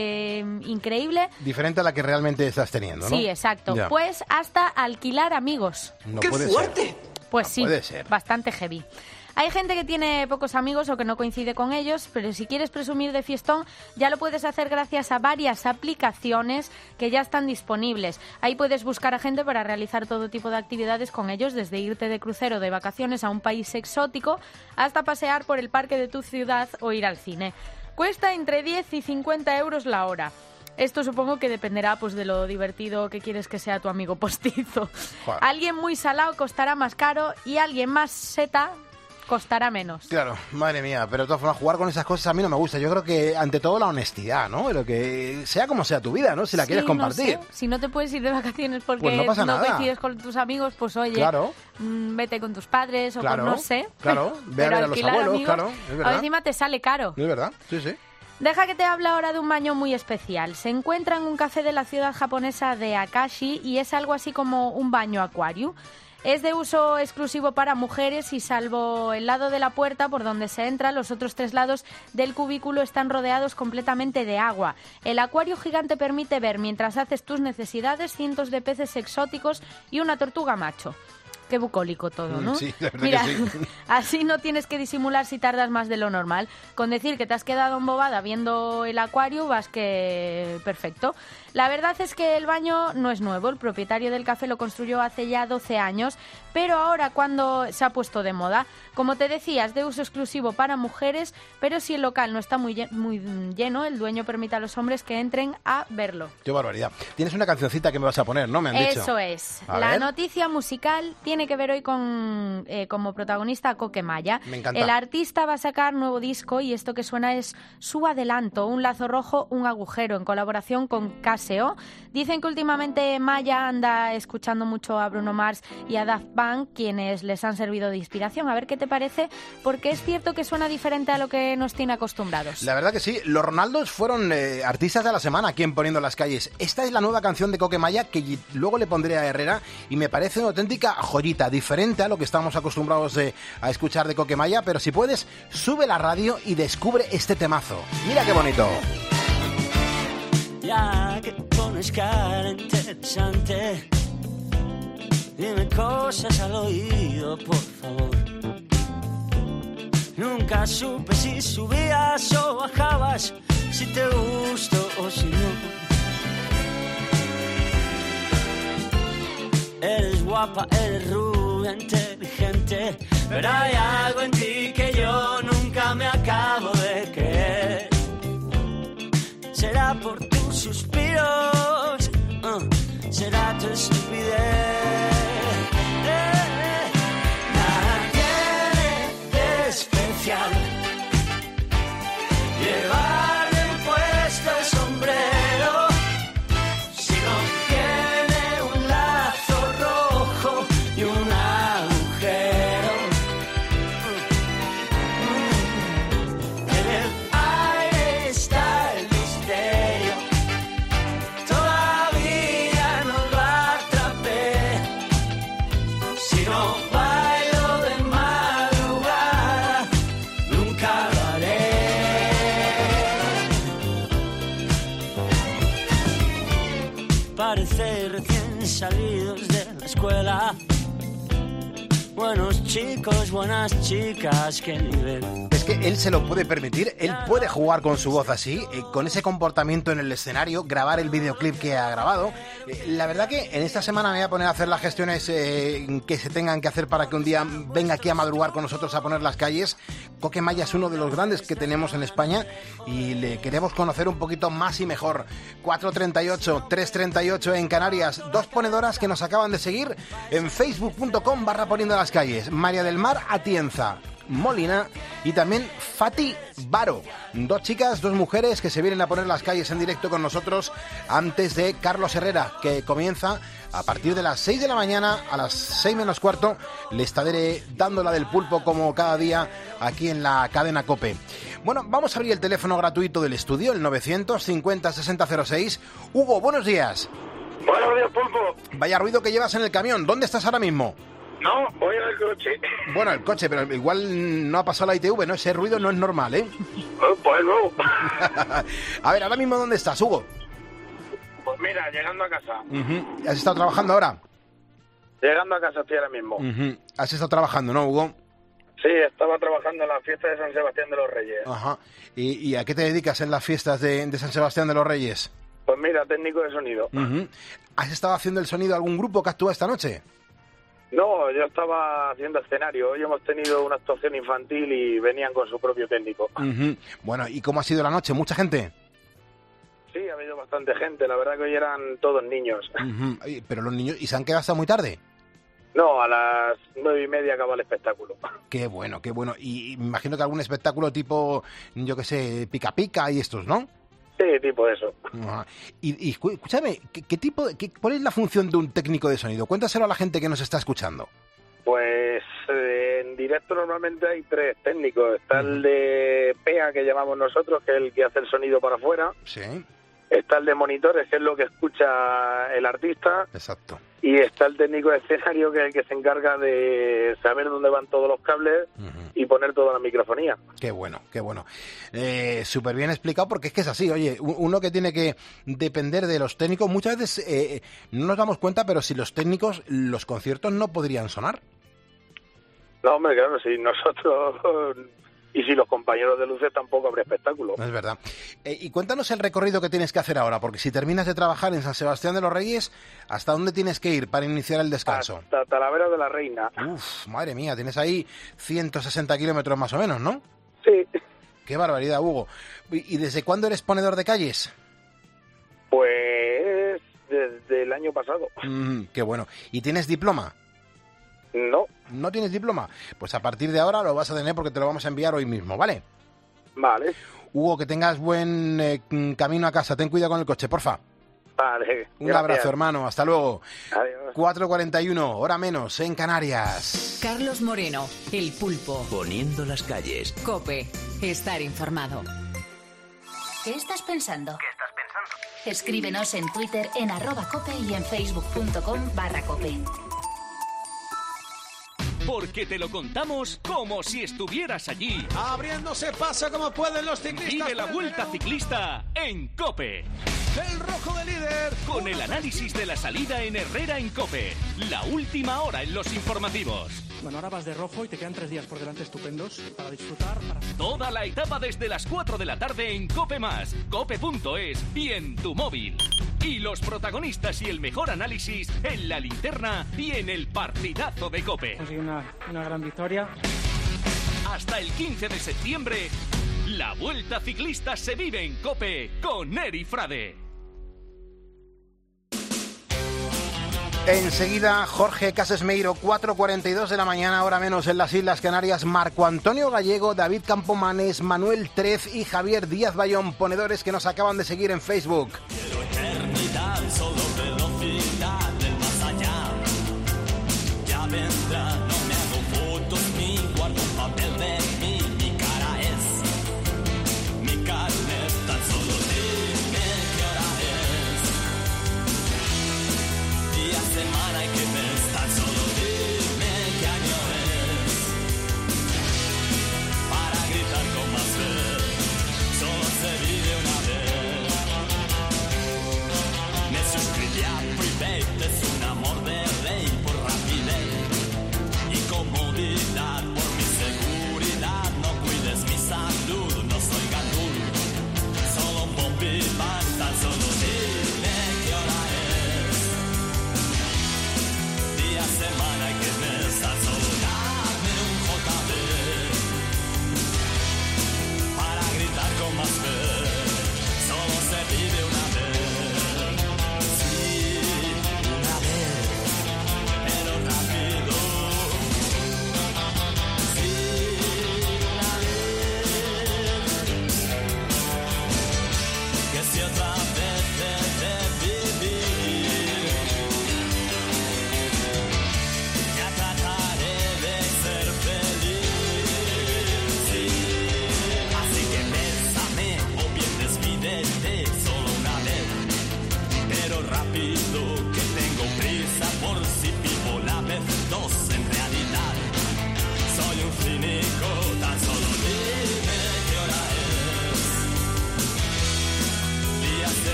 increíble? Diferente a la que realmente estás teniendo, ¿no? Sí, exacto. Ya. Pues hasta alquilar amigos. No ¡Qué puede fuerte! Ser. Pues No sí, puede ser. bastante heavy. Hay gente que tiene pocos amigos o que no coincide con ellos, pero si quieres presumir de fiestón, ya lo puedes hacer gracias a varias aplicaciones que ya están disponibles. Ahí puedes buscar a gente para realizar todo tipo de actividades con ellos, desde irte de crucero de vacaciones a un país exótico hasta pasear por el parque de tu ciudad o ir al cine. Cuesta entre 10 y 50 euros la hora. Esto supongo que dependerá pues de lo divertido que quieres que sea tu amigo postizo. Joder. Alguien muy salado costará más caro y alguien más seta costará menos. Claro, madre mía, pero de todas formas jugar con esas cosas a mí no me gusta. Yo creo que ante todo la honestidad, ¿no? Lo que sea como sea tu vida, ¿no? Si la quieres compartir. No sé. Si no te puedes ir de vacaciones porque pues no pasa nada. coincides con tus amigos, pues oye, claro. Vete con tus padres o con no sé. Claro, ve a ver a los abuelos, amigos, claro, es verdad. Encima te sale caro. Es verdad, sí, sí. Deja que te hable ahora de un baño muy especial. Se encuentra en un café de la ciudad japonesa de Akashi y es algo así como un baño acuario. Es de uso exclusivo para mujeres y salvo el lado de la puerta por donde se entra, los otros 3 lados del cubículo están rodeados completamente de agua. El acuario gigante permite ver, mientras haces tus necesidades, cientos de peces exóticos y una tortuga macho. Qué bucólico todo, ¿no? Sí, la verdad. Mira, que sí. así no tienes que disimular si tardas más de lo normal. Con decir que te has quedado embobada viendo el acuario, vas que perfecto. La verdad es que el baño no es nuevo. El propietario del café lo construyó hace ya 12 años, pero ahora cuando se ha puesto de moda. Como te decía, es de uso exclusivo para mujeres, pero si el local no está muy lleno, el dueño permite a los hombres que entren a verlo. Qué barbaridad. Tienes una cancioncita que me vas a poner, ¿no? Me han dicho. Eso es. A La ver. noticia musical tiene que ver hoy con como protagonista a Coque Maya. Me encanta. El artista va a sacar nuevo disco y esto que suena es su adelanto, Un lazo rojo, un agujero, en colaboración con Caseo. Dicen que últimamente Maya anda escuchando mucho a Bruno Mars y a Daft Punk, quienes les han servido de inspiración. A ver qué te parece, porque es cierto que suena diferente a lo que nos tiene acostumbrados. La verdad que sí, los Ronaldos fueron artistas de la semana aquí en Poniendo las Calles. Esta es la nueva canción de Coque Maya que luego le pondré a Herrera y me parece una auténtica joyita, diferente a lo que estamos acostumbrados a escuchar de Coque Maya, pero si puedes, sube la radio y descubre este temazo. Mira qué bonito. Ya que pones cara interesante, dime cosas al oído, por favor. Nunca supe si subías o bajabas, si te gusto o si no. Eres guapa, eres rubia, inteligente, pero hay algo en ti que yo nunca me acabo de creer. Será por tus suspiros, será tu estupidez. Nada tiene de especial llevar bien puesto el sombrero si no tiene un lazo rojo y un agujero. En el aire está el misterio, todavía no lo atrapé. Si no bailo de madrugada, nunca lo haré. Parece recién salidos de la escuela. Buenos chicos, buenas chicas, qué nivel. Es que él se lo puede permitir, él puede jugar con su voz así, con ese comportamiento en el escenario, grabar el videoclip que ha grabado. La verdad que en esta semana me voy a poner a hacer las gestiones que se tengan que hacer para que un día venga aquí a madrugar con nosotros a poner las calles. Coque Maya es uno de los grandes que tenemos en España y le queremos conocer un poquito más y mejor. 4:38, 3:38 en Canarias, 2 ponedoras que nos acaban de seguir en facebook.com/poniendo las calles. María del Mar Atienza. Molina y también Fati Baro. 2 chicas, 2 mujeres que se vienen a poner las calles en directo con nosotros antes de Carlos Herrera, que comienza a partir de las 6 de la mañana, a las 6 menos cuarto, le estaré dando la del pulpo como cada día aquí en la cadena COPE. Bueno, vamos a abrir el teléfono gratuito del estudio, el 950-6006. Hugo, buenos días. Buenos días, pulpo. Vaya ruido que llevas en el camión. ¿Dónde estás ahora mismo? No, voy en el coche. Bueno, el coche, pero igual no ha pasado la ITV, ¿no? Ese ruido no es normal, ¿eh? Pues no. A ver, ahora mismo, ¿dónde estás, Hugo? Pues mira, llegando a casa. ¿Has estado trabajando ahora? Llegando a casa estoy ahora mismo. ¿Has estado trabajando, no, Hugo? Sí, estaba trabajando en la fiesta de San Sebastián de los Reyes. Ajá. ¿Y a qué te dedicas en las fiestas de San Sebastián de los Reyes? Pues mira, técnico de sonido. ¿Has estado haciendo el sonido de algún grupo que actúa esta noche? No, yo estaba haciendo escenario. Hoy hemos tenido una actuación infantil y venían con su propio técnico. Bueno, ¿y cómo ha sido la noche? ¿Mucha gente? Sí, ha habido bastante gente. La verdad que hoy eran todos niños. Pero los niños... ¿Y se han quedado hasta muy tarde? No, a las 9:30 acaba el espectáculo. Qué bueno, qué bueno. Y me imagino que algún espectáculo tipo, yo qué sé, Pica Pica y estos, ¿no? Sí, tipo eso. Y escúchame, ¿cuál es la función de un técnico de sonido? Cuéntaselo a la gente que nos está escuchando. Pues en directo normalmente hay 3 técnicos. Está el de PEA, que llamamos nosotros, que es el que hace el sonido para afuera. Sí. Está el de monitores, que es lo que escucha el artista. Exacto. Y está el técnico de escenario, que es el que se encarga de saber dónde van todos los cables y poner toda la microfonía. Qué bueno, qué bueno. Súper bien explicado, porque es que es así. Oye, uno que tiene que depender de los técnicos, muchas veces no nos damos cuenta, pero si los técnicos, los conciertos no podrían sonar. No, hombre, claro, si nosotros... Y si los compañeros de luces tampoco habría espectáculo. Es verdad. Y cuéntanos el recorrido que tienes que hacer ahora, porque si terminas de trabajar en San Sebastián de los Reyes, ¿hasta dónde tienes que ir para iniciar el descanso? Hasta Talavera de la Reina. Uf, madre mía, tienes ahí 160 kilómetros más o menos, ¿no? Sí. Qué barbaridad, Hugo. ¿Y desde cuándo eres ponedor de calles? Pues desde el año pasado. Qué bueno. ¿Y tienes diploma? No. ¿No tienes diploma? Pues a partir de ahora lo vas a tener, porque te lo vamos a enviar hoy mismo, ¿vale? Vale. Hugo, que tengas buen camino a casa. Ten cuidado con el coche, porfa. Vale. Un abrazo, hermano. Hasta luego. Adiós. 4:41, hora menos, en Canarias. Carlos Moreno, El Pulpo. Poniendo las calles. COPE. Estar informado. ¿Qué estás pensando? Escríbenos en Twitter en @cope y en facebook.com/cope. Porque te lo contamos como si estuvieras allí. Abriéndose paso como pueden los ciclistas. Vive la Vuelta Ciclista en COPE. El rojo de líder. Con el análisis de la salida en Herrera en COPE. La última hora en los informativos. Bueno, ahora vas de rojo y te quedan 3 días por delante estupendos para disfrutar. Toda la etapa desde las 4 de la tarde en COPE+, cope.es y en tu móvil. Y los protagonistas y el mejor análisis en la linterna y en el partidazo de COPE. Conseguí una gran victoria. Hasta el 15 de septiembre, la Vuelta Ciclista se vive en COPE con Eri Frade. Enseguida, Jorge Casesmeiro, 4:42 de la mañana, hora menos en las Islas Canarias. Marco Antonio Gallego, David Campomanes, Manuel Trez y Javier Díaz Bayón, ponedores que nos acaban de seguir en Facebook. Quiero eternidad, solo velocidad del más allá. Ya vendrá, no me hago fotos ni guardo un papel de mí. Mi cara es mi carnet, tan solo dime qué hora es. Día, semana y qué mes, tan solo dime qué año es. Para gritar con más fe, solo se vive una vez.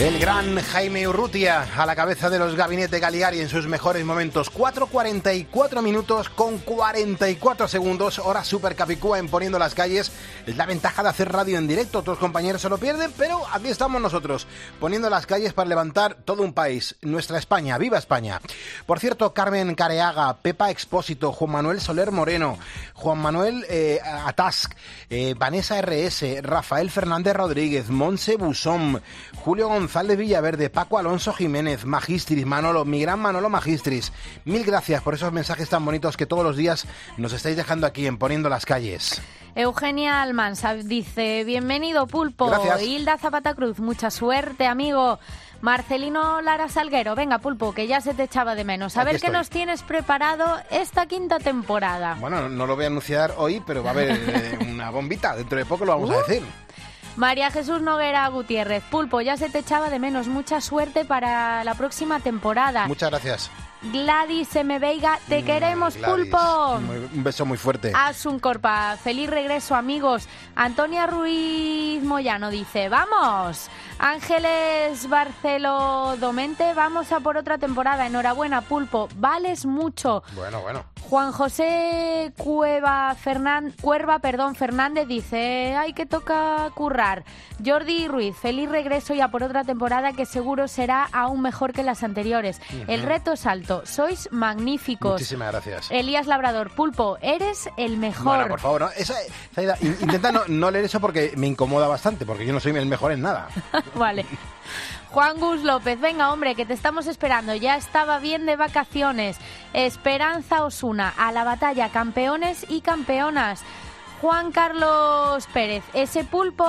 El gran Jaime Urrutia a la cabeza de los Gabinete Caligari en sus mejores momentos. 4:44 minutos con 44 segundos. Hora super capicúa en Poniendo las Calles. Es la ventaja de hacer radio en directo. Otros compañeros se lo pierden, pero aquí estamos nosotros, poniendo las calles para levantar todo un país. Nuestra España. ¡Viva España! Por cierto, Carmen Careaga, Pepa Expósito, Juan Manuel Soler Moreno, Juan Manuel Atask, Vanessa RS, Rafael Fernández Rodríguez, Montse Busón, Julio González Villaverde, Paco Alonso Jiménez, Magistris, Manolo, mi gran Manolo Magistris. Mil gracias por esos mensajes tan bonitos que todos los días nos estáis dejando aquí en Poniendo las Calles. Eugenia Almanza dice, bienvenido Pulpo. Gracias. Hilda Zapata Cruz, mucha suerte, amigo. Marcelino Lara Salguero, venga Pulpo, que ya se te echaba de menos. A Aquí ver estoy. qué nos tienes preparado esta quinta temporada. Bueno, no lo voy a anunciar hoy, pero va a haber una bombita. Dentro de poco lo vamos a decir. María Jesús Noguera Gutiérrez, Pulpo, ya se te echaba de menos. Mucha suerte para la próxima temporada. Muchas gracias. Gladys M. Veiga, te queremos, Gladys. Pulpo. Un beso muy fuerte. Asun Corpa, feliz regreso, amigos. Antonia Ruiz Moyano dice, vamos. Ángeles Barcelo Domente, vamos a por otra temporada. Enhorabuena, Pulpo, vales mucho. Bueno. Juan José Cuerva Fernández dice, ay, que toca currar. Jordi Ruiz, feliz regreso y a por otra temporada que seguro será aún mejor que las anteriores. El reto es alto, sois magníficos. Muchísimas gracias. Elías Labrador, Pulpo, eres el mejor. Bueno, por favor, intenta no leer eso porque me incomoda bastante, porque yo no soy el mejor en nada. Vale. Juan Gus López, venga hombre, que te estamos esperando, ya estaba bien de vacaciones. Esperanza Osuna, a la batalla, campeones y campeonas. Juan Carlos Pérez, ese Pulpo...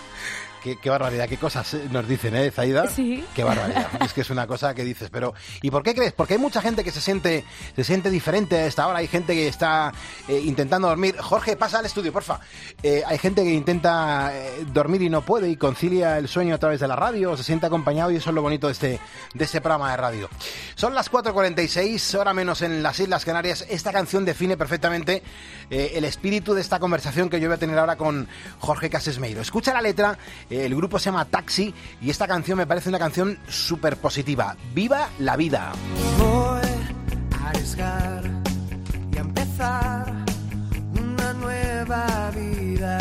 Qué barbaridad, qué cosas nos dicen, Zaida. Sí. Qué barbaridad. Es que es una cosa que dices, pero ¿y por qué crees? Porque hay mucha gente que se siente diferente a esta hora. Hay gente que está intentando dormir. Jorge, pasa al estudio, porfa. Hay gente que intenta dormir y no puede y concilia el sueño a través de la radio, se siente acompañado y eso es lo bonito de este programa de radio. Son las 4:46, hora menos en las Islas Canarias. Esta canción define perfectamente el espíritu de esta conversación que yo voy a tener ahora con Jorge Casesmeiro. Escucha la letra. El grupo se llama Taxi y esta canción me parece una canción súper positiva. ¡Viva la vida! Voy a arriesgar y a empezar una nueva vida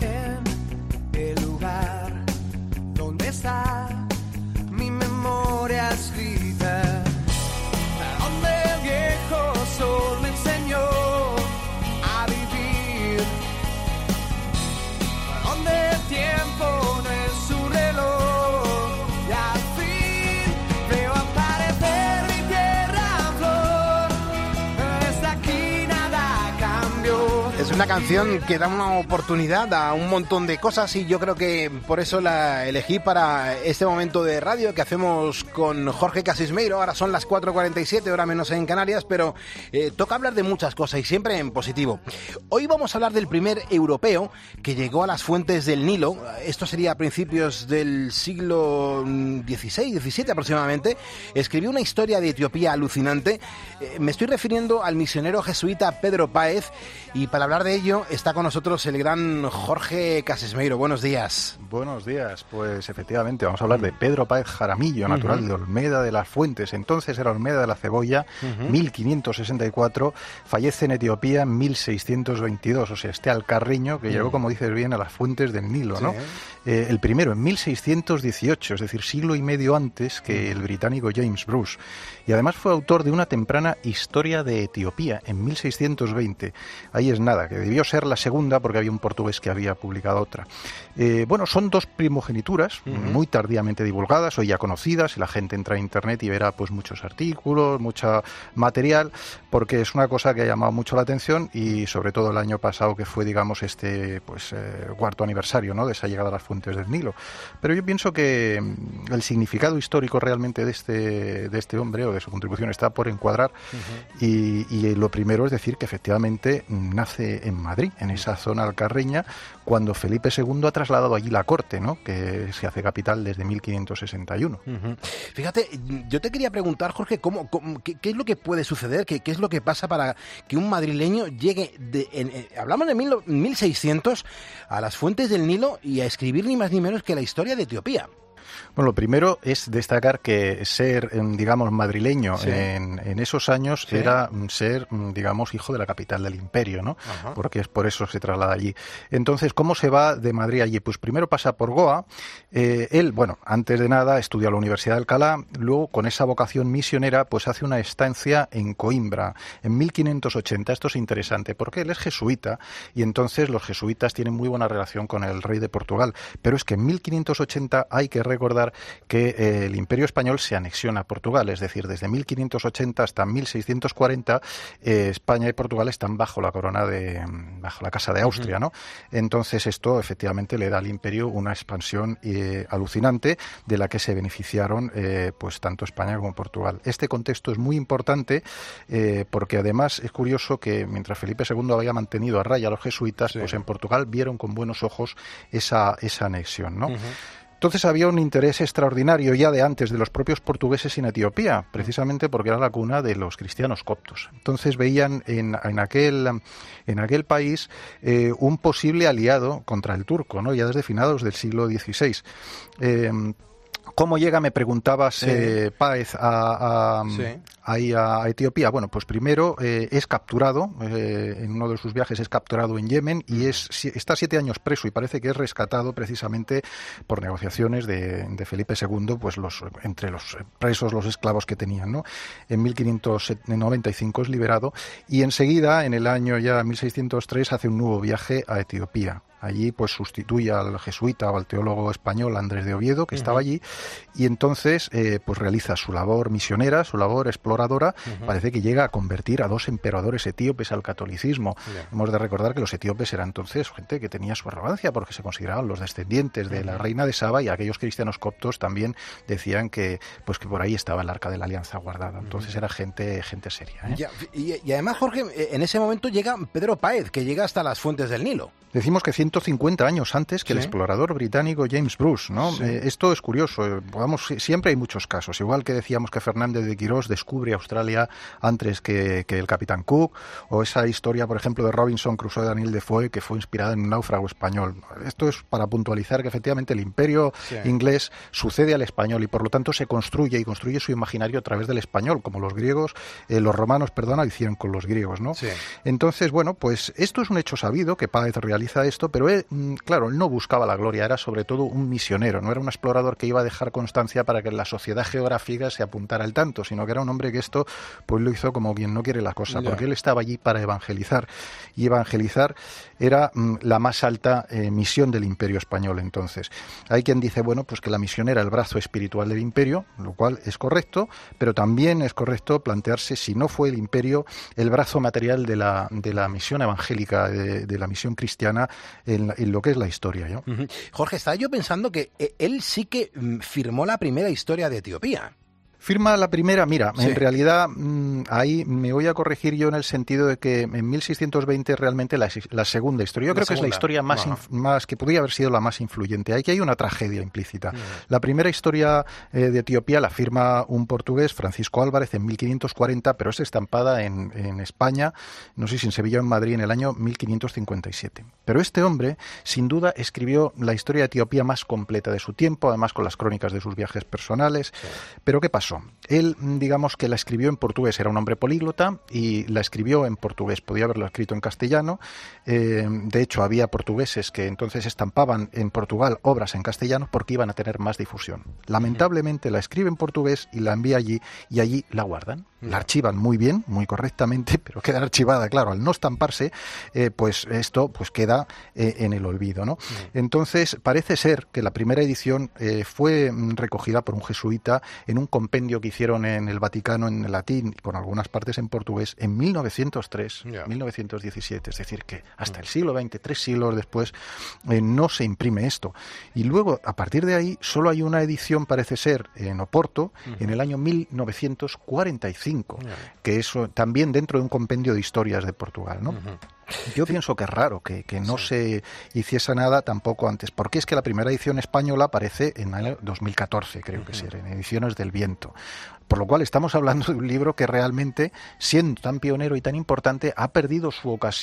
en el lugar donde está mi memoria escrita, donde el viejo sol me enseñó a vivir, donde el tiempo es una canción que da una oportunidad a un montón de cosas y yo creo que por eso la elegí para este momento de radio que hacemos con Jorge Casismeiro. Ahora son las 4:47, hora menos en Canarias, pero toca hablar de muchas cosas y siempre en positivo. Hoy vamos a hablar del primer europeo que llegó a las fuentes del Nilo. Esto sería a principios del siglo XVI, XVII aproximadamente. Escribió una historia de Etiopía alucinante. Me estoy refiriendo al misionero jesuita Pedro Páez y para hablar de ello está con nosotros el gran Jorge Casesmeiro. Buenos días. Buenos días. Pues efectivamente vamos a hablar de Pedro Páez Jaramillo, natural de Olmeda de las Fuentes. Entonces era Olmeda de la Cebolla, 1564. Fallece en Etiopía en 1622. O sea, este alcarreño que llegó, como dices bien, a las fuentes del Nilo, ¿no? El primero en 1618, es decir, siglo y medio antes que el británico James Bruce. Y además fue autor de una temprana historia de Etiopía en 1620. Ahí es nada, que debió ser la segunda porque había un portugués que había publicado otra. Bueno, son dos primogenituras muy tardíamente divulgadas, hoy ya conocidas, y la gente entra a internet y verá pues muchos artículos, mucho material, porque es una cosa que ha llamado mucho la atención y sobre todo el año pasado que fue, digamos, cuarto aniversario, ¿no?, de esa llegada a las fuentes del Nilo. Pero yo pienso que el significado histórico realmente de este hombre o de su contribución está por encuadrar y lo primero es decir que efectivamente nace en Madrid, en esa zona alcarreña, cuando Felipe II ha trasladado allí la corte, ¿no?, que se hace capital desde 1561. Fíjate, yo te quería preguntar, Jorge, ¿qué es lo que puede suceder? ¿Qué es lo que pasa para que un madrileño llegue, hablamos de 1600, a las fuentes del Nilo y a escribir ni más ni menos que la historia de Etiopía? Bueno, lo primero es destacar que ser, digamos, madrileño en esos años era ser, digamos, hijo de la capital del imperio, ¿no? Porque es por eso se traslada allí. Entonces, ¿cómo se va de Madrid allí? Pues primero pasa por Goa. Él, bueno, antes de nada estudia en la Universidad de Alcalá, luego con esa vocación misionera pues hace una estancia en Coimbra en 1580. Esto es interesante porque él es jesuita y entonces los jesuitas tienen muy buena relación con el rey de Portugal, pero es que en 1580 hay que recordar que el Imperio Español se anexiona a Portugal, es decir, desde 1580 hasta 1640 España y Portugal están bajo la corona bajo la Casa de Austria, ¿no? Entonces esto efectivamente le da al imperio una expansión alucinante de la que se beneficiaron pues tanto España como Portugal. Este contexto es muy importante porque además es curioso que mientras Felipe II había mantenido a raya a los jesuitas, pues en Portugal vieron con buenos ojos esa anexión, ¿no? Entonces había un interés extraordinario ya de antes de los propios portugueses en Etiopía, precisamente porque era la cuna de los cristianos coptos. Entonces veían en aquel país un posible aliado contra el turco, ¿no? Ya desde finados del siglo XVI. ¿Cómo llega, me preguntabas, Páez, a Etiopía? Bueno, pues primero es capturado, en uno de sus viajes es capturado en Yemen y está 7 años preso y parece que es rescatado precisamente por negociaciones de Felipe II, pues entre los presos, los esclavos que tenían, ¿no? En 1595 es liberado y enseguida, en el año ya 1603, hace un nuevo viaje a Etiopía. Allí pues sustituye al jesuita o al teólogo español Andrés de Oviedo, que estaba allí, y entonces pues realiza su labor misionera, su labor exploradora. Parece que llega a convertir a 2 emperadores etíopes al catolicismo. Hemos de recordar que los etíopes eran entonces gente que tenía su arrogancia porque se consideraban los descendientes de la reina de Saba, y aquellos cristianos coptos también decían que por ahí estaba el arca de la alianza guardada. Entonces era gente seria, ¿eh? Y además, Jorge, en ese momento llega Pedro Páez, que llega hasta las fuentes del Nilo. Decimos que 150 años antes que el explorador británico James Bruce, ¿no? Esto es curioso. Siempre hay muchos casos. Igual que decíamos que Fernández de Quirós descubre Australia antes que el capitán Cook, o esa historia, por ejemplo, de Robinson Crusoe de Daniel Defoe, que fue inspirada en un náufrago español. Esto es para puntualizar que efectivamente el imperio inglés sucede al español y por lo tanto se construye su imaginario a través del español, como los romanos, hicieron con los griegos, ¿no? Entonces, bueno, pues esto es un hecho sabido, que Páez realiza esto, pero él no buscaba la gloria, era sobre todo un misionero, no era un explorador que iba a dejar constancia para que la sociedad geográfica se apuntara al tanto, sino que era un hombre que esto pues lo hizo como quien no quiere la cosa, porque él estaba allí para evangelizar, y evangelizar era la más alta misión del imperio español. Entonces hay quien dice, bueno, pues que la misión era el brazo espiritual del imperio, lo cual es correcto, pero también es correcto plantearse si no fue el imperio el brazo material de la misión evangélica, de la misión cristiana en lo que es la historia, ¿no? Jorge, estaba yo pensando que él sí que firmó la primera historia de Etiopía. Firma la primera, mira, en realidad ahí me voy a corregir yo en el sentido de que en 1620 realmente la segunda historia, yo creo que es la historia más que podría haber sido la más influyente. Aquí hay una tragedia implícita. La primera historia de Etiopía la firma un portugués, Francisco Álvarez, en 1540, pero es estampada en España, no sé si en Sevilla o en Madrid, en el año 1557. Pero este hombre, sin duda, escribió la historia de Etiopía más completa de su tiempo, además con las crónicas de sus viajes personales. Pero ¿qué pasó? Él, digamos que la escribió en portugués, era un hombre políglota y la escribió en portugués, podía haberlo escrito en castellano. De hecho, había portugueses que entonces estampaban en Portugal obras en castellano porque iban a tener más difusión. Lamentablemente la escribe en portugués y la envía allí, y allí la guardan. La archivan muy bien, muy correctamente, pero queda archivada, claro, al no estamparse, pues esto pues queda en el olvido, ¿no? Entonces, parece ser que la primera edición fue recogida por un jesuita en un compendio que hicieron en el Vaticano en latín y con algunas partes en portugués en 1903, 1917, es decir, que hasta el siglo XX, 3 siglos después, no se imprime esto. Y luego, a partir de ahí, solo hay una edición, parece ser, en Oporto, en el año 1945, que es también dentro de un compendio de historias de Portugal, ¿no? Yo pienso que es raro que no se hiciese nada tampoco antes, porque es que la primera edición española aparece en el año 2014, creo que sí, en Ediciones del Viento. Por lo cual estamos hablando de un libro que realmente, siendo tan pionero y tan importante, ha perdido su ocasión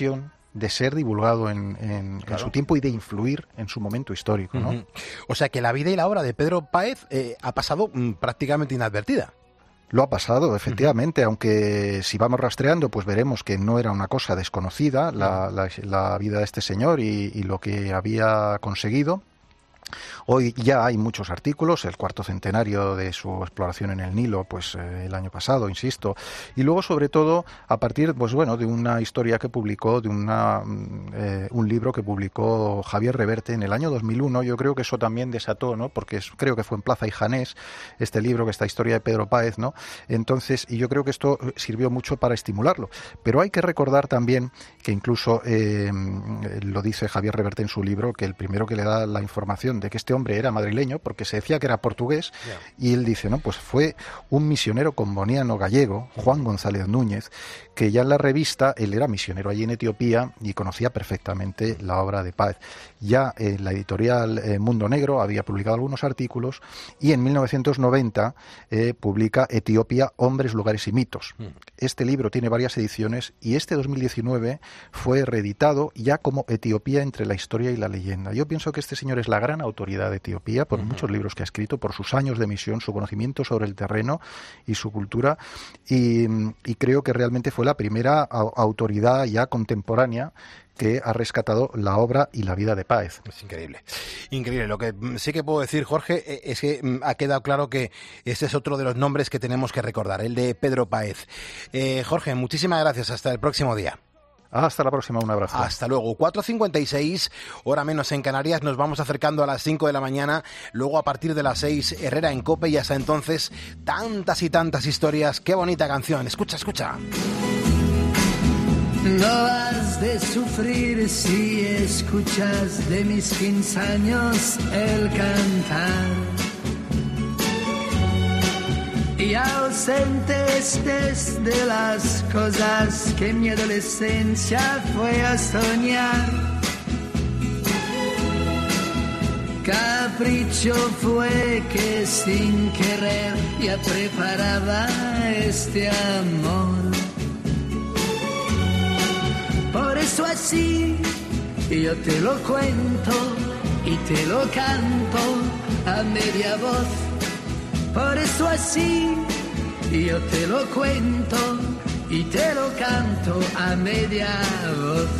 de ser divulgado en su tiempo y de influir en su momento histórico, ¿no? O sea que la vida y la obra de Pedro Páez ha pasado prácticamente inadvertida. Lo ha pasado, efectivamente, aunque si vamos rastreando, pues veremos que no era una cosa desconocida la vida de este señor y lo que había conseguido. Hoy ya hay muchos artículos, el 4º centenario de su exploración en el Nilo, pues el año pasado, insisto, y luego sobre todo a partir, pues bueno, de una historia que publicó, de un libro que publicó Javier Reverte en el año 2001. Yo creo que eso también desató, ¿no? Porque creo que fue en Plaza y Janés este libro, que esta historia de Pedro Páez, ¿no? Entonces, y yo creo que esto sirvió mucho para estimularlo. Pero hay que recordar también que incluso lo dice Javier Reverte en su libro, que el primero que le da la información de que este hombre era madrileño, porque se decía que era portugués, y él dice, no, pues fue un misionero comboniano gallego, Juan González Núñez, que ya en la revista, él era misionero allí en Etiopía y conocía perfectamente la obra de Páez. Ya en la editorial Mundo Negro había publicado algunos artículos y en 1990 publica Etiopía, Hombres, Lugares y Mitos. Este libro tiene varias ediciones y este 2019 fue reeditado ya como Etiopía entre la historia y la leyenda. Yo pienso que este señor es la gran autoridad de Etiopía por muchos libros que ha escrito, por sus años de misión, su conocimiento sobre el terreno y su cultura, y creo que realmente fue la primera autoridad ya contemporánea que ha rescatado la obra y la vida de Páez. Es increíble, increíble. Lo que sí que puedo decir, Jorge, es que ha quedado claro que este es otro de los nombres que tenemos que recordar, el de Pedro Páez. Jorge, muchísimas gracias. Hasta el próximo día. Hasta la próxima, un abrazo. Hasta luego. 4:56, hora menos en Canarias. Nos vamos acercando a las 5 de la mañana. Luego, a partir de las 6, Herrera en COPE. Y hasta entonces, tantas y tantas historias. Qué bonita canción. Escucha, escucha. No has de sufrir si escuchas de mis 15 años el cantar. Y ausente estés de las cosas que mi adolescencia fue a soñar. Capricho fue que sin querer ya preparaba este amor. Por eso así yo te lo cuento y te lo canto a media voz. Por eso así yo te lo cuento y te lo canto a media voz.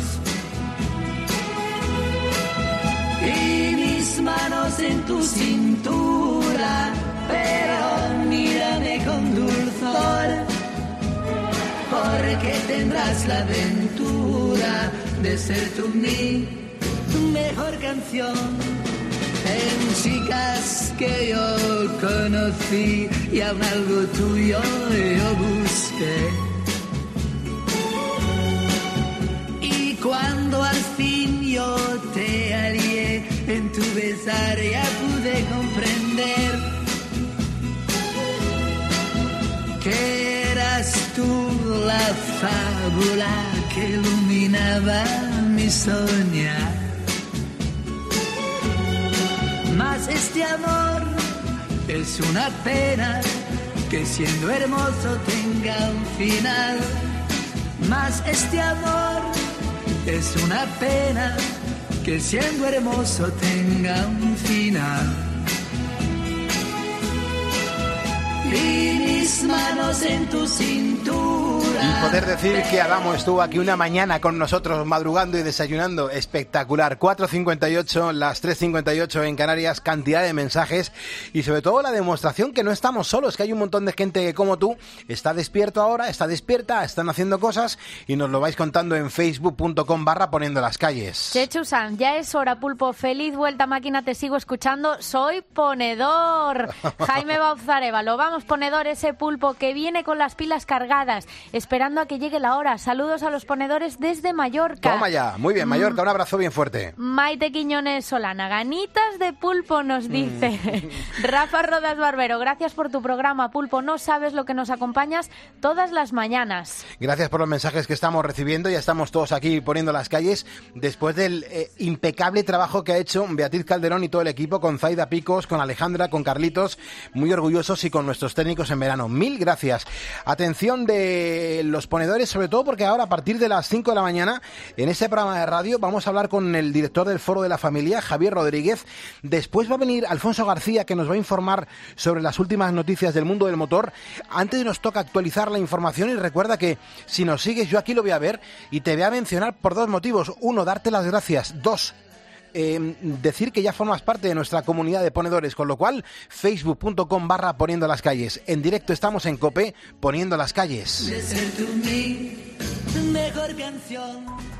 Y mis manos en tu cintura, pero mírame con dulzor, porque tendrás la aventura de ser tú mi mejor canción. En chicas que yo conocí y aún algo tuyo yo busqué. Y cuando al fin yo te hallé en tu besar ya pude comprender que eras tú la fábula que iluminaba mi soñar. Mas este amor es una pena que siendo hermoso tenga un final. Mas este amor es una pena que siendo hermoso tenga un final. Y mis manos en tu cintura. Y poder decir que Adamo estuvo aquí una mañana con nosotros madrugando y desayunando, espectacular. 4:58, las 3:58 en Canarias, cantidad de mensajes y sobre todo la demostración que no estamos solos, que hay un montón de gente que como tú está despierto ahora, está despierta, están haciendo cosas y nos lo vais contando en facebook.com/poniendo las calles. Chechu-san, ya es hora, Pulpo, feliz vuelta máquina, te sigo escuchando, soy ponedor. Jaime Bauzarévalo, vamos ponedor, ese Pulpo que viene con las pilas cargadas, esperando a que llegue la hora. Saludos a los ponedores desde Mallorca. Toma ya, muy bien, Mallorca, un abrazo bien fuerte. Maite Quiñones Solana, ganitas de Pulpo nos dice. Rafa Rodas Barbero, gracias por tu programa, Pulpo, no sabes lo que nos acompañas todas las mañanas. Gracias por los mensajes que estamos recibiendo, ya estamos todos aquí poniendo las calles, después del impecable trabajo que ha hecho Beatriz Calderón y todo el equipo, con Zaida Picos, con Alejandra, con Carlitos, muy orgullosos y con nuestros nuestros técnicos en verano. Mil gracias. Atención de los ponedores, sobre todo porque ahora a partir de las 5 de la mañana en este programa de radio vamos a hablar con el director del Foro de la Familia, Javier Rodríguez. Después va a venir Alfonso García, que nos va a informar sobre las últimas noticias del mundo del motor. Antes nos toca actualizar la información y recuerda que si nos sigues yo aquí lo voy a ver y te voy a mencionar por dos motivos. Uno, darte las gracias. Dos, decir que ya formas parte de nuestra comunidad de ponedores, con lo cual facebook.com/poniendo las calles. En directo estamos en COPE poniendo las calles. De ser tú mi mejor canción.